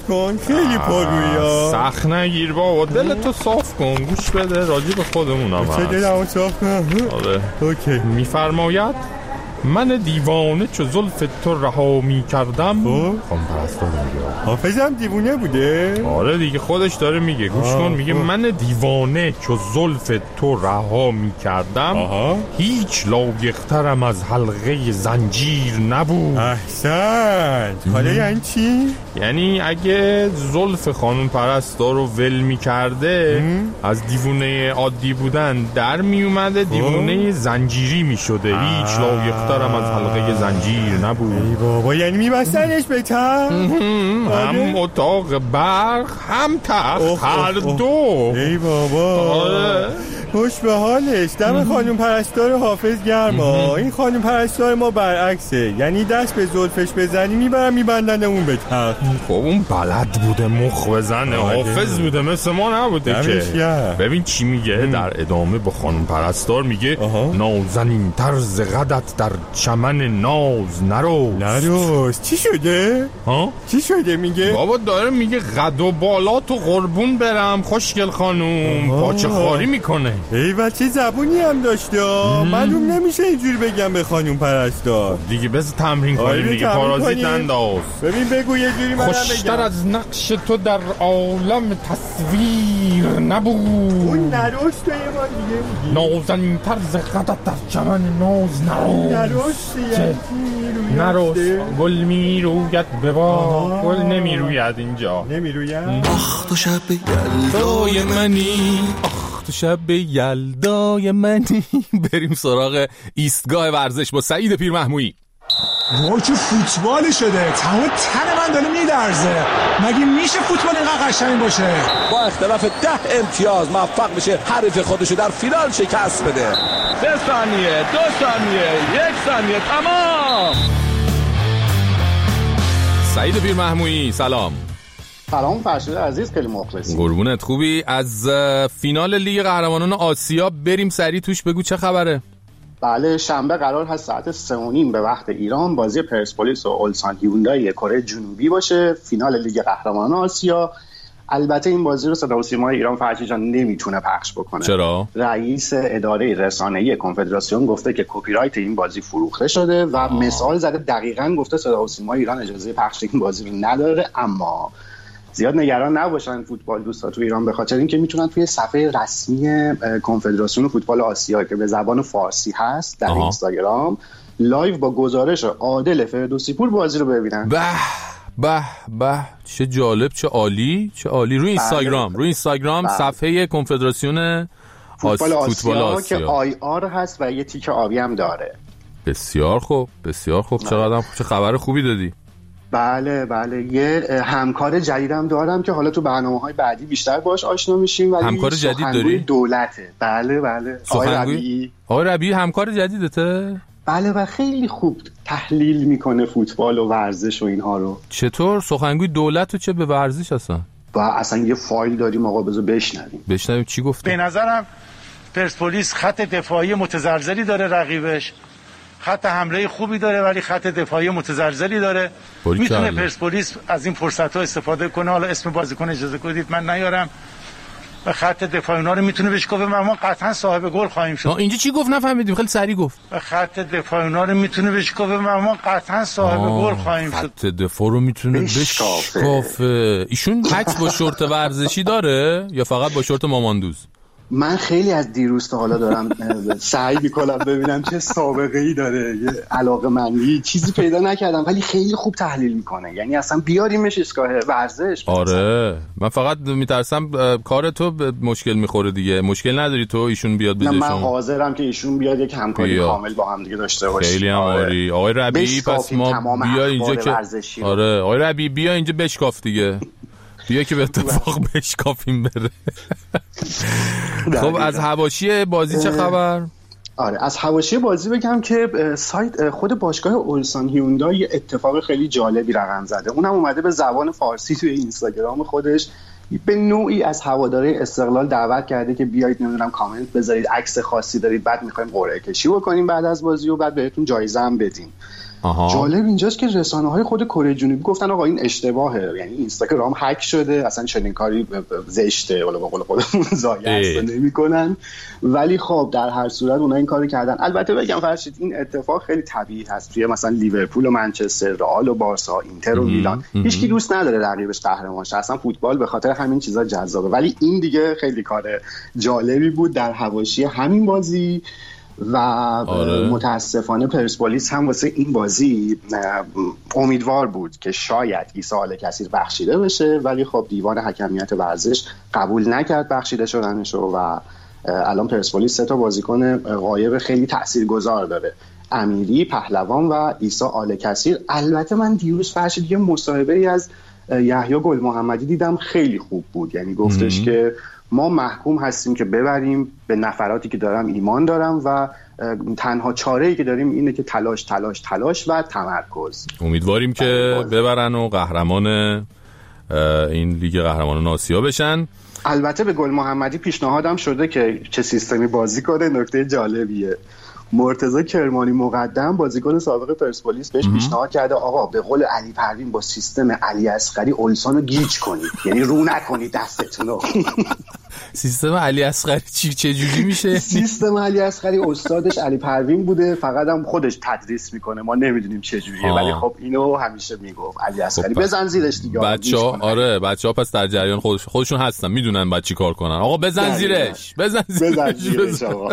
کن، خیلی پرویی. سخت نگیر بابا، دلتو صاف کن، گوش بده، راجع به خودمونم هست. چه دلمو صاف کنم؟ آره. اوکی. میفرماید من دیوانه چو زلف تو رها می کردم. خانم پرستار میگه حافظم دیوونه بوده؟ آره دیگه، خودش داره میگه، گوش کن. میگه من دیوانه چو زلف تو رها می کردم، هیچ لایق‌ترم از حلقه زنجیر نبود. احسن. حالا یعنی چی؟ یعنی اگه زلف خانم پرستار رو ول میکرده، از دیوونه عادی بودن در میومده، دیوونه زنجیری میشده، هیچ لایق‌ترم از حلقه زنجیر نبود. ای بابا، یعنی میبستنش به تخت؟ هم اتاق برق هم تخت، هر دو. ای بابا. آره. خوش به حالش. دم خانم پرستار حافظ گرما. این خانم پرستار ما برعکسه، یعنی دست به زلفش بزنی میبرن میبندن اون به تخت. خب اون بلد بوده مخ بزنه، حافظ بوده، مثل ما نبوده که. ببین چی میگه در ادامه با خانم پرستار، میگه نازنین طرز قدت در چمن ناز نروست. چی شده؟ چی شده میگه؟ بابا داره میگه قد و بالا تو قربون برم خوشگل خانوم، پاچه خاری میکنه. ایول چه زبونی هم داشته. معلوم نمیشه اینجوری بگم به خانوم پرستار. دیگه بس تمرین کنیم دیگه، پارازیت انداز. ببین بگو یه جوری منم بگم. خوشتر از نقش تو در عالم تصویر نبود. اون نرشته یه بار دیگه میگی. نازنین طرز قدت در چمن ناز نرشت. گل میروید به باغ، گل نمیروید اینجا. نمیروید؟ آخ تو شب یلدای منی، تو شب یلدای منی. بریم سراغ ایستگاه ورزش با سعید پیرمحمویی. وای چه فوتبالی شده، تمام تن من داره میلرزه. مگه میشه فوتبال اینقدر قشنگ باشه؟ با اختلاف 10 امتیاز موفق میشه حریف خودشو در فینال شکست بده. 3 ثانیه، 2 ثانیه، 1 ثانیه، تمام. سعید پیرمحمویی سلام. سلام فرشید عزیز، خیلی مخلصی. قربونت. خوبی؟ از فینال لیگ قهرمانان آسیا بریم سریع توش، بگو چه خبره؟ بله، شنبه قرار هست ساعت 3:30 به وقت ایران بازی پرسپولیس و اولسان هیوندای کره جنوبی باشه، فینال لیگ قهرمانان آسیا. البته این بازی رو صدا و سیمای ایران فرشی جان نمیتونه پخش بکنه. چرا؟ رئیس اداره رسانه‌ای کنفدراسیون گفته که کپی رایت این بازی فروخته شده و مثال زده، دقیقاً گفته صدا و سیمای ایران اجازه پخش این بازی رو نداره. اما زیاد نگران نباشن فوتبال دوستا تو ایران، به خاطر اینکه میتونن توی صفحه رسمی کنفدراسیون فوتبال آسیا که به زبان فارسی هست در اینستاگرام لایو با گزارش عادل فردوسی پور بازی رو ببینن. به چه جالب، چه عالی، چه عالی. روی اینستاگرام صفحه کنفدراسیون فوتبال آسیا که IR هست و یه تیک آبی هم داره. بسیار خوب، بسیار خوب. چقدر چه خبر خوبی دادی. بله یه همکار جدیدم دارم که حالا تو برنامه‌های بعدی بیشتر باهاش آشنا میشیم. ولی همکار جدید داری؟ دولته. بله. آقای ربیعی همکار جدیدته؟ بله و خیلی خوب تحلیل میکنه فوتبال و ورزش و اینها رو. چطور سخنگوی دولت و چه به ورزش هستن؟ و اصلا یه فایل داریم آقا، بذار بشنویم چی گفته. به نظرم پرسپولیس خط دفاعی متزلزلی داره، رقیبش خط حمله خوبی داره ولی خط دفاعی متزلزلی داره. میتونه پرسپولیس از این فرصت‌ها استفاده کنه. حالا اسم بازیکن اجازه بدید من نیارم. و خط دفاعی اونا رو میتونه بشکافه و ما قطعا صاحب گل خواهیم شد. اینجا چی گفت نفهمیدیم، خیلی سریع گفت. و خط دفاعی اونا رو میتونه بشکافه و ما قطعا صاحب گل خواهیم شد. خط دفاع رو میتونه بشکافه. ایشون عکس با شورت ورزشی داره یا فقط با شورت ماماندوز؟ من خیلی از دیروز تا حالا دارم سعی میکنم ببینم چه سابقه‌ای داره، یه علاقه‌مندی چیزی پیدا نکردم، ولی خیلی خوب تحلیل میکنه. یعنی اصلا بیاریمش ایستگاه ورزش. آره من فقط میترسم کار تو مشکل میخوره دیگه. مشکل نداری تو ایشون بیاد بده؟ من حاضرم که ایشون بیاد یک همکاری کامل با هم دیگه داشته باشیم. خیلی هم عالی. آقای ربیعی پس ما بیا اینجا که آره آقای ربیعی بیا اینجا بشکاف دیگه. بیا که به اتفاق بشکافیم بره. خب از حواشی بازی چه خبر؟ آره از حواشی بازی بگم که سایت خود باشگاه اولسان هیوندای اتفاق خیلی جالبی رقم زده. اونم اومده به زبان فارسی توی اینستاگرام خودش به نوعی از هواداری استقلال دعوت کرده که بیایید نمیدونم کامنت بذارید، عکس خاصی دارید، بعد می‌خوایم قرعه کشی بکنیم بعد از بازی و بعد بهتون جایزه هم بدیم. جالب اینجاست که رسانه‌های خود کره جنوبی گفتن آقا این اشتباهه، یعنی اینستاگرام هک شده، اصلا چنین کاری زشته، ولی به قول خودمون زایه است نمی‌کنن. ولی خب در هر صورت اونها این کارو کردن. البته بگم فرشید این اتفاق خیلی طبیعی هست توی مثلا لیورپول و منچستر، رئال و بارسا، اینتر و میلان. هیچ کی دوست نداره رقیبش قهرمان شه، اصلا فوتبال به خاطر همین چیزا جذابه. ولی این دیگه خیلی کار جالبی بود در حواشی همین بازی و متاسفانه پرسپولیس هم واسه این بازی امیدوار بود که شاید عیسی آل‌کثیر بخشیده بشه، ولی خب دیوان حکمیت ورزش قبول نکرد بخشیده شدنشو و الان پرسپولیس 3 تا بازیکن غایب خیلی تاثیرگذار داره، امیری، پهلوان و عیسی آل‌کثیر. البته من دیروز فرشید یه مصاحبه‌ای از یحیی گل محمدی دیدم خیلی خوب بود، یعنی گفتش که ما محکوم هستیم که ببریم، به نفراتی که دارم ایمان دارم و تنها چاره‌ای که داریم اینه که تلاش تلاش تلاش و تمرکز. امیدواریم که ببرن و قهرمان این لیگ قهرمانان آسیا بشن. البته به گل محمدی پیشنهادم شده که چه سیستمی بازی کنه. نکته جالبیه مرتضی کرمانی مقدم بازیکن سابق پرسپولیس بهش پیشنهاد کرده آقا به قول علی پروین با سیستم علی اصغری اولسانو گیج کنید، یعنی رو نکنید دستتونو. سیستم علی اصغری چه جوری میشه؟ سیستم علی اصغری استادش علی پروین بوده، فقط هم خودش تدریس میکنه، ما نمیدونیم چه جوریه، ولی خب اینو همیشه میگفت علی اصغری بزن زیرش دیگه. بچه‌ها آره بچه‌ها پس در جریان خودشون هستن، میدونن بعد چی کار کنن. آقا بزن زیرش، بزن زیرش آقا.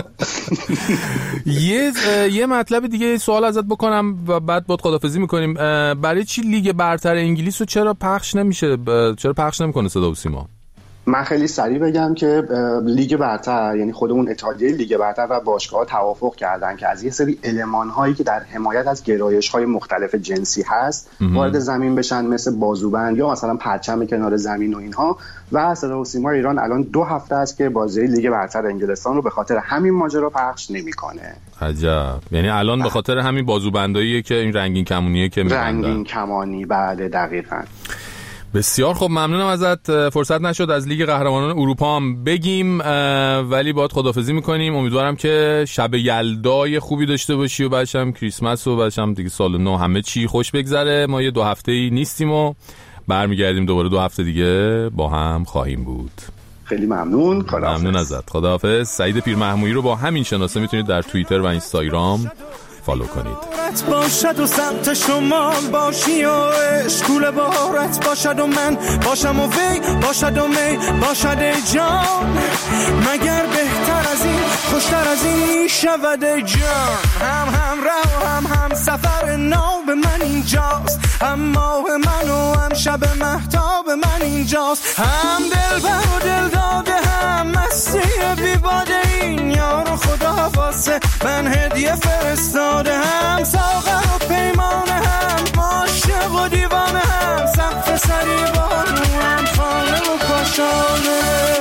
یه مطلب دیگه سوال ازت بکنم و بعد باید خدافظی میکنیم. برای چی لیگ برتر انگلیس رو چرا پخش نمیشه؟ چرا پخش نمیکنه صدا و سیما؟ من خیلی سریع بگم که لیگ برتر، یعنی خودمون اتحادیه لیگ برتر و باشگاه‌ها توافق کردن که از یه سری المان‌هایی که در حمایت از گرایش‌های مختلف جنسی هست وارد زمین بشن، مثل بازوبند یا مثلا پرچم کنار زمین و اینها. و صدا و سیما ایران الان 2 هفته است که بازی لیگ برتر انگلستان رو به خاطر همین ماجرا پخش نمی‌کنه. عجب. یعنی الان به خاطر همین بازوبنداییه که این رنگین کمونیه که می‌بندن. رنگین کمانی، بله دقیقاً. بسیار خب، ممنونم ازت. فرصت نشد از لیگ قهرمانان اروپا هم بگیم، ولی باید خداحافظی میکنیم. امیدوارم که شب یلدای خوبی داشته باشی و بعدش هم کریسمس و بعدش هم دیگه سال نو همه چی خوش بگذره. ما یه 2 هفته‌ای نیستیم و برمیگردیم دوباره 2 هفته دیگه با هم خواهیم بود. خیلی ممنون. خداحافظ. ممنون ازت. خداحافظ. سعید پیرمحمودی رو با همین شناسه میتونید در توییتر و اینستاگرام فالو کنید. باشد و سمت شمال باشی و اشکول بارت باشد و من باشم و وی باشد و می باشد ای جان، مگر بهتر از این خوشتر از این می شود ای جان. هم رو هم سفر نو به من اینجاست، هم ماه من و هم شب مهتاب من اینجاست، هم دلبر و دل داده هم مستی بی باده این یار و خدا واسه من هدیه فرستاده، هم ساغر و پیمانه هم عاشق و دیوانه هم سقف سری بارو هم خانه و کاشانه.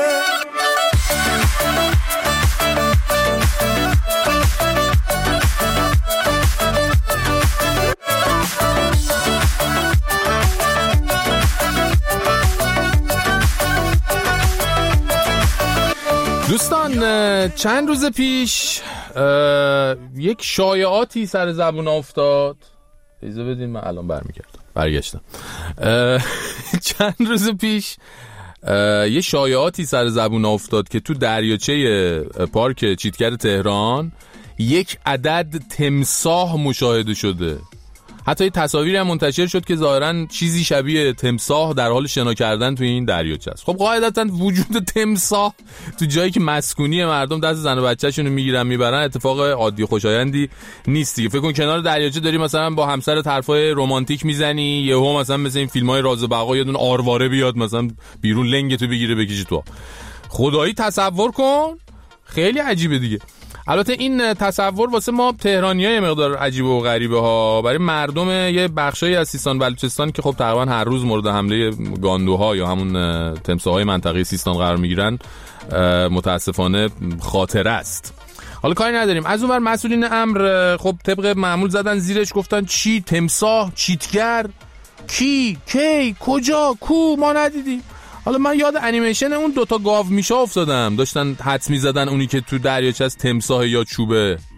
دوستان چند روز پیش یک شایعاتی سر زبون افتاد. اجازه بدین من الان برگشتم. چند روز پیش یه شایعاتی سر زبون افتاد که تو دریاچه پارک چیتگر تهران یک عدد تمساح مشاهده شده. حتی تصاویری هم منتشر شد که ظاهراً چیزی شبیه تمساح در حال شنا کردن تو این دریاچه است. خب قاعدتاً وجود تمساح تو جایی که مسکونی مردم دست زن و بچه‌شون رو میبرن اتفاق عادی خوشایندی نیست دیگه. فکر کن کنار دریاچه داری مثلا با همسرت حرفای رمانتیک میزنی، یهو مثلا مثل این فیلم‌های راز بقا یه دونه آرواره بیاد مثلا بیرون لنگ تو بگیره بکشه تو. خدایی تصور کن، خیلی عجیبه دیگه. البته این تصور واسه ما تهرانی‌ها یه مقدار عجیبه و غریبه ها، برای مردم یه بخشایی از سیستان بلوچستان که خب تقریبا هر روز مورد حمله گاندوها یا همون تمساح‌های منطقه سیستان قرار میگیرن متاسفانه خاطره است. حالا کاری نداریم. از اونور مسئولین امر خب طبق معمول زدن زیرش، گفتن چی؟ تمساح؟ چیتگر؟ کی؟ کجا؟ کو؟ ما ندیدیم. حالا من یاد انیمیشن اون 2 گاو میشه افتادم، داشتن حدس میزدن اونی که تو دریاچه از تمساح یا چوبه.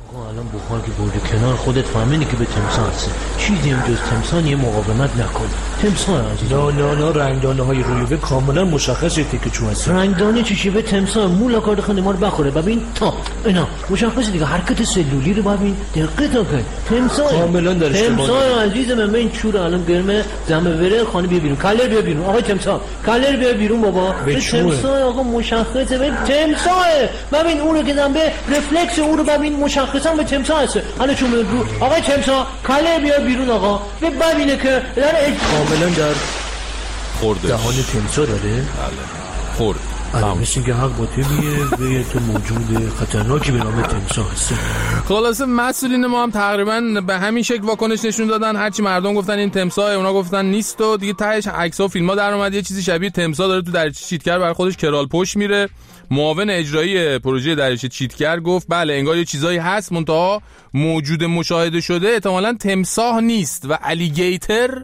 الان بخار که برده کنار خودت فهمیدی که به تمساح هستی. چیزی هم جز تمساح یه مقاومت نکن. تمساح عزیز. نه رنگدانه های روی کاملا مشخصه که چون هست. رنگدانه چیه؟ به تمساح مولا کارد خانه ما رو بخوره. ببین تا اینا مشخصه دیگه، حرکت سلولی رو ببین دقت کن. تمساح کاملا در اشتباه. تمساح عزیز من این چور الان گرمه زمه بره خانه بیا بیرون. کلر بیا بیرون آقا تمساح. کلر بیا بیرون بابا. تمساح آقا مشخصه. ببین تمساح. ببین اون رو که به رفلکس اون رو ببین مشخصا به تمساح هست. حالا چون رو آقا تمساح کله بیا بیرون آقا. ببینه که داره کاملا در خورده دهان تمساح داره. بله خورد. مثل که حق با به تو موجود خطرناکی به نام تمساح هست. خلاصه مسئولین ما هم تقریبا به همین شکل واکنش نشون دادن. هرچی مردم گفتن این تمساح، اونا گفتن نیست و دیگه تهش عکس‌ها و فیلم‌ها در اومد یه چیزی شبیه تمساح داره تو دریاچه چیتگر برای خودش کرال پشت میره. معاون اجرایی پروژه دریاچه چیتگر گفت بله انگار یه چیزایی هست منتها موجود مشاهده شده احتمالاً تمساح نیست و الیگیتر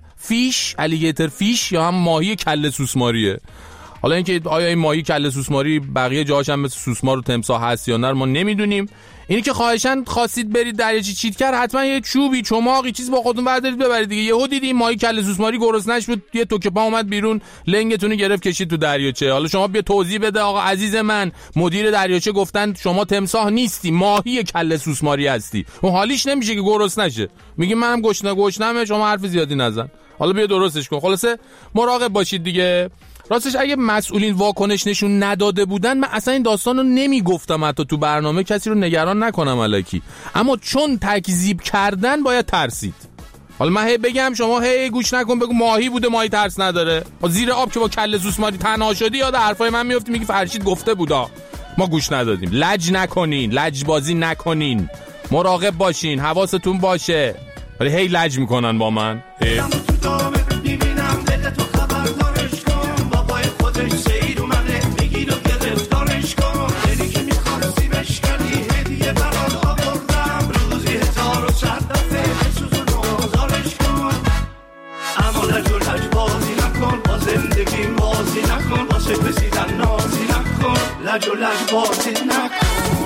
فیش یا هم ماهی کله سوسماریه. حالا اینکه آیا این ماهی کله سوسماری بقیه جاهاش هم مثل سوسمار و تمساح هست یا نه ما نمیدونیم. اینی که خواهشاً خواستید برید دریاچه چیتگر حتما یه چوبی چماقی چیز با خودتون بردارید ببرید دیگه. یهو دیدین ماهی کله سوسماری گرسنش بود یه توکه پا اومد بیرون لنگتون رو گرفت کشید تو دریاچه. حالا شما بیا توضیح بده آقا عزیز من مدیر دریاچه گفتن شما تمساح نیستی ماهی کله سوسماری هستی. اون حالیش نمیشه که گرسنشه. میگیم منم گشنمه شما حرف زیادی نزن. حالا بیا درستش کن. خلاصه مراقب باشید دیگه. راستش اگه مسئولین واکنش نشون نداده بودن من اصلا این داستان رو نمیگفتم حتی تو برنامه کسی رو نگران نکنم الکی. اما چون تکذیب کردن باید ترسید. حالا من بگم شما گوش نکن بگو ماهی بوده ماهی ترس نداره. زیر آب که با کله سوسماری تنها شدی یاد حرفای من میافتی میگی فرشید گفته بودا ما گوش ندادیم. لج نکنین، لجبازی نکنین، مراقب باشین، حواستون باشه. ولی هی لج میکنن با من. لج و لج بازی نکن.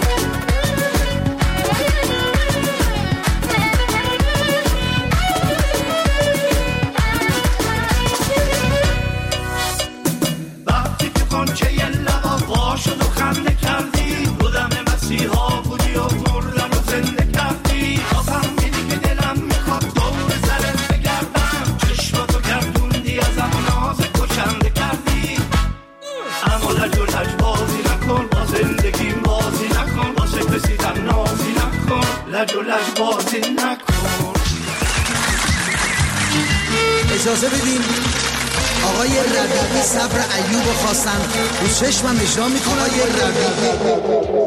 وقتی که کنچه یه لبا وا شد و خنده کردی بودم مسیحا بودی و مردم و زنده کردی. آفم میدی که دلم میخواد دور سرت بگردم چشماتو گردوندی از همون ناز کشنده کردی. اما لج و لج بازی نکن با زندگی بازی نکن واسه رسیدن نازی نکن لج و لج بازی نکن. اجازه بدین آقای ربیعی صبر ایوب خواستن رو چشمم اجرا میکنه. آقای ربیعی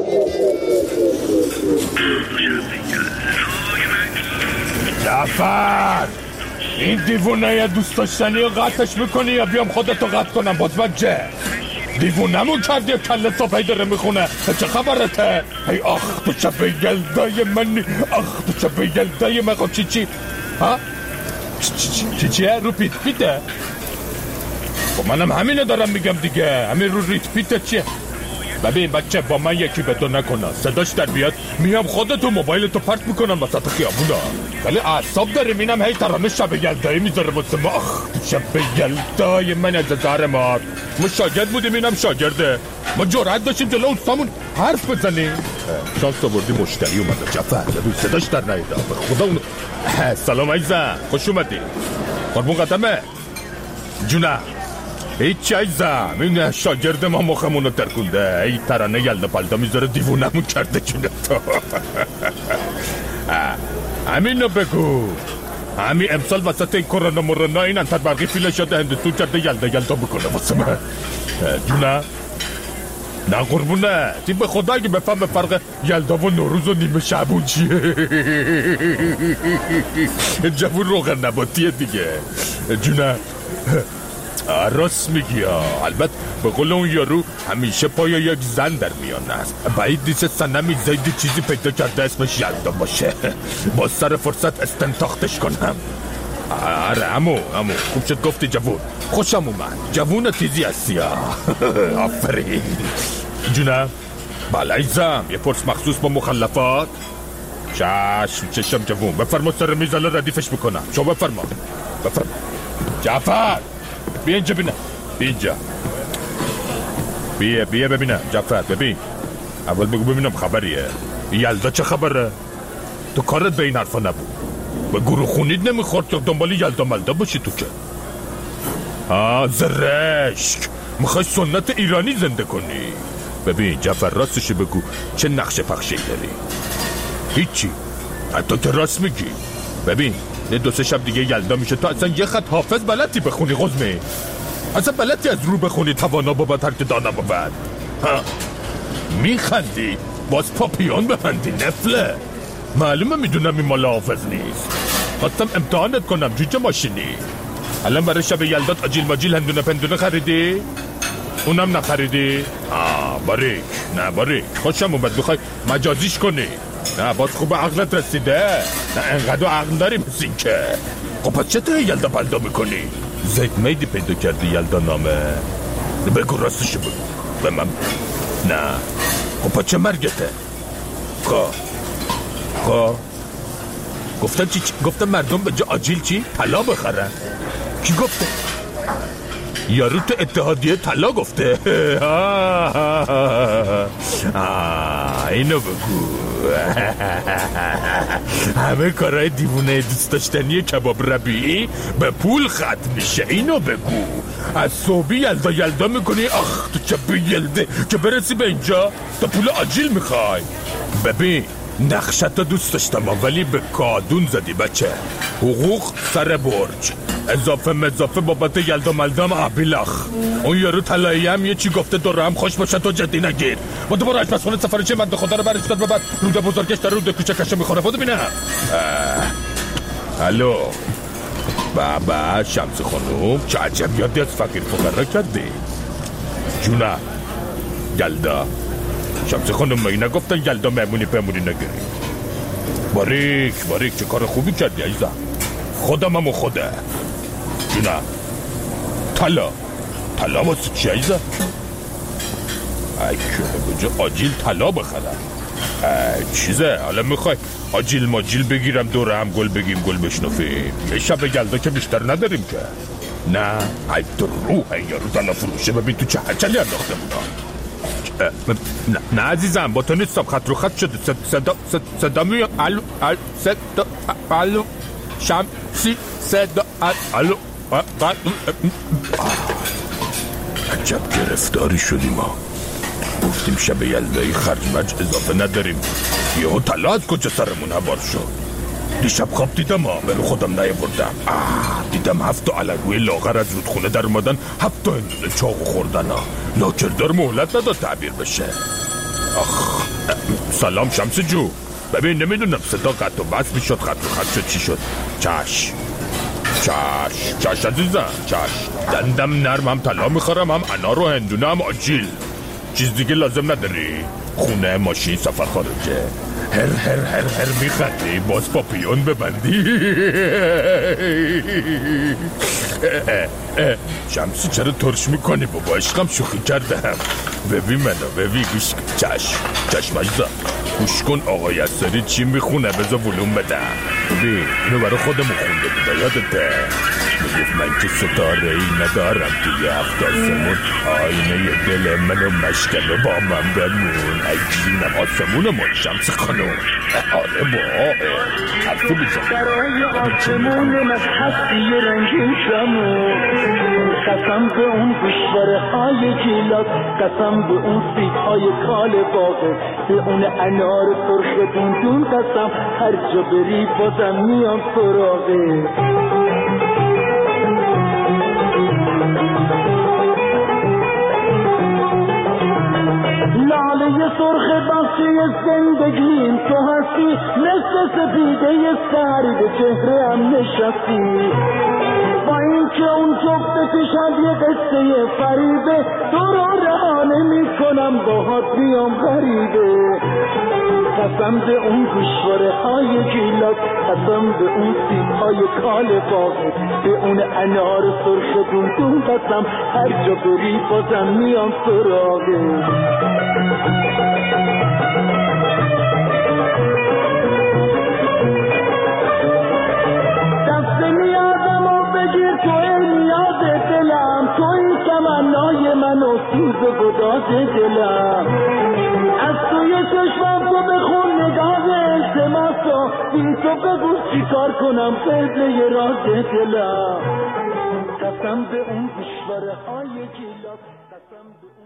جعفر این دیوونه دوست داشتنی رو قطعش میکنی یا بیام خودتو قطع کنم بازمجه؟ دیوونمون کردی کله صبحی داره میخونه چه خبرته؟ ای آخ تو شبه گلدای منی آخ تو شبه گلدای من. چی؟ ها؟ چیه؟ رو پیت پیته؟ خب منم همینه دارم میگم دیگه. همین رو ریت پیته چیه؟ ببین بچه با من یکی به دو نکنه صداش در بیاد میام خودتو موبایلتو پرت میکنم وسط خیابونا. ولی اعصاب داریم اینم هی ترانه شب یلدایی میذاره واسه ما. آخ شب یلدای من از زهر مار. ما شاگرد بودیم اینم شاگرده. ما جرأت داشتیم جلو اوستامون حرف بزنیم. شانس آوردی مشتری اومده جعفر. ببین صداش در نیاد خدا اون. سلام عزیزم خوش اومدی. قربون قدمه جونه. هیچ عزیزم این شاگرد ما مخمونو ترکونده. ای ترانه یلده پلده میذاره دیوونمون کرده جونه تو. همینو بگو. همین امسال وسط این کرونا مرونا این انتر برقی فیله شده هندستون کرده یلده بکنه واسه من جونه. نه قربونه تیم به خدا اگه بفهم فرق یلدا و نوروز و نیمه شعبون چیه. جوون روغن نباتیه دیگه جونه. راست میگی البته به قول اون یارو همیشه پای یک زن در میان است. بعید نیست سنمی زیدی چیزی پیدا کرده اسمش یلدا باشه. با سر فرصت استنتاختش کنم. آره امو خوب شد گفتی جوون. خوشم اومد جوون تیزی هستی. آفرین جونه. بله ایزم یه پرس مخصوص با مخلفات. چشم جوون. بفرما سر میز الان ردیفش میکنم. شما بفرما. جعفر بیا اینجا ببینم. اینجا بیا ببینم. جعفر ببین، اول بگو ببینم خبریه. یلدا چه خبره؟ تو کارت به این حرفا نبود. به گروه خونید نمیخورد که دنبال یلدا ملدا باشی تو که. زرشک میخوای سنت ایرانی زنده کنی. ببین جعفر راستشو بگو، چه نقش پخشی داری؟ هیچی، حتی که راست میگی. ببین 2-3 شب دیگه یلدا میشه، تو اصلا یه خط حافظ بلدی بخونی قزمه؟ اصلا بلدی از رو بخونی توانا بود هر که دانا بود؟ میخندی؟ باز پاپیون ببندی نفله؟ معلومه میدونم این مال حافظ نیست. خواستم امتحانت کنم جوجه ماشینی. الان برای شب یلدات آجیل ماجیل هندونه پندونه خریدی؟ اونم نخریدی؟ باریک. نه باریک، خوشم اومد. بخوای مجازیش کنی؟ نه باز خوب عقلت رسیده. نه انقدر عقل داری بسین که. خب پس چطور یلدا پلدا میکنی؟ زید میدی پیدا کردی یلدا نامه؟ بگو راستشو بگو به من. نه خب پس چه مرگته؟ گفتن چی؟ گفتن مردم به جا آجیل چی؟ طلا بخرن. کی گفته؟ یارو تو اتحادیه طلا گفته. اینو بگو. همه کارهای دیوونه دوست داشتنی کباب ربیعی به پول ختم میشه. اینو بگو. از صوبی یلدا میکنی. آخ تو چه بیلده که برسی به اینجا تا پول آجیل میخوای. ببین نقشت دوست داشتم ولی به کادون زدی بچه. حقوق سر برج، اضافه بابت یلدا ملدم عبیلخ. اون یارو طلایی هم یه چی گفته دوره هم خوش باشه تو جدی نگیر. با دوباره آشپزخونه سفارش من خدا رو برش داد به بعد روده بزرگش در روده کوچکش میخوره. خود بینم. الو بابا شمس خانوم، چه عجب یادی از فقیر فقرا کردی. جونم یلدا. شمس خانم مگه نگفتن یلدا مهمونی پمونی نگیری؟ باریک چه کار خوبی کردی عزیزم. خودم همون خوده. جونم طلا واسه چی عزیزم؟ ای که بجا آجیل طلا بخرم. چیزه حالا میخوای آجیل ماجیل بگیرم دوره هم گل بگیم گل بشنفیم؟ یه شب یلدا که بیشتر نداریم که. نه ای تو روح یارو طلا فروشه. ببین تو چه هچلی انداخته بودم. نه عزیزم با تو نیستم، خط رو خط شده. صدا میاد. الو شمسی صدا. الو عجب گرفتاری شدیم ما. گفتیم شب یلدایی خرج اضافه نداریم، یهو طلا از کجا سرمون هوار شد. دیشب خواب دیدم برو خودم نیاوردم. دیدم 7 علنگوی لاغر از رودخونه در اومدن، 7 هندونه چاقو خوردن. لاکردار مهلت نداد تعبیر بشه. سلام شمس جو. ببین نمیدونم صدا قطع و بس میشد، خط و خط شد چی شد. چش عزیزم چش. دندم نرم، هم طلا میخورم هم انار و هندونه هم آجیل. چیز دیگه لازم نداری؟ خونه ماشین سفر خارجه. هر میخندی باز پاپیون ببندی. شمسی چرا ترش میکنی بابا؟ عشقم شوخی کردم. ببین منو ببین گوش کن. چشم عزیزم گوش کن آقای اساری چی میخونه بذار ولوم بدم. ببین اینو برای خودمون خونده بوده یادته؟ میگفت من که ستاره ای ندارم توی 7 آسمون، آینه دل منو مشکل با من بمون. عجینم آسمونمون شمس خانم. آره با حرفو بیزم برای آسمون من هستی رنگین شمون. قسم به اون گوشواره های جیلات، قسم به اون سیب های کال باغه، به اون انار سرخ دون قسم هر جا بری بازم میام سراغه. لاله سرخ بخشی زندگیم تو هستی، مثل سپیده سری به چهره هم نشستی. با این که اون جفت پیشم یه قصه فریبه، تو رو رها نمی کنم باهات بیام غریبه. قسم به اون گوشواره های گیلات، قسم به اون سیب های کال باغه، به اون انار سرخ دون قسم هر جا بری بازم میام سراغه. روز و گداز دلم از توی چشمم تو بخون نگاه التماسو بی تو بگو چی کار کنم قبله راز دلم قسم به اون گوشواره های گیلاس قسم به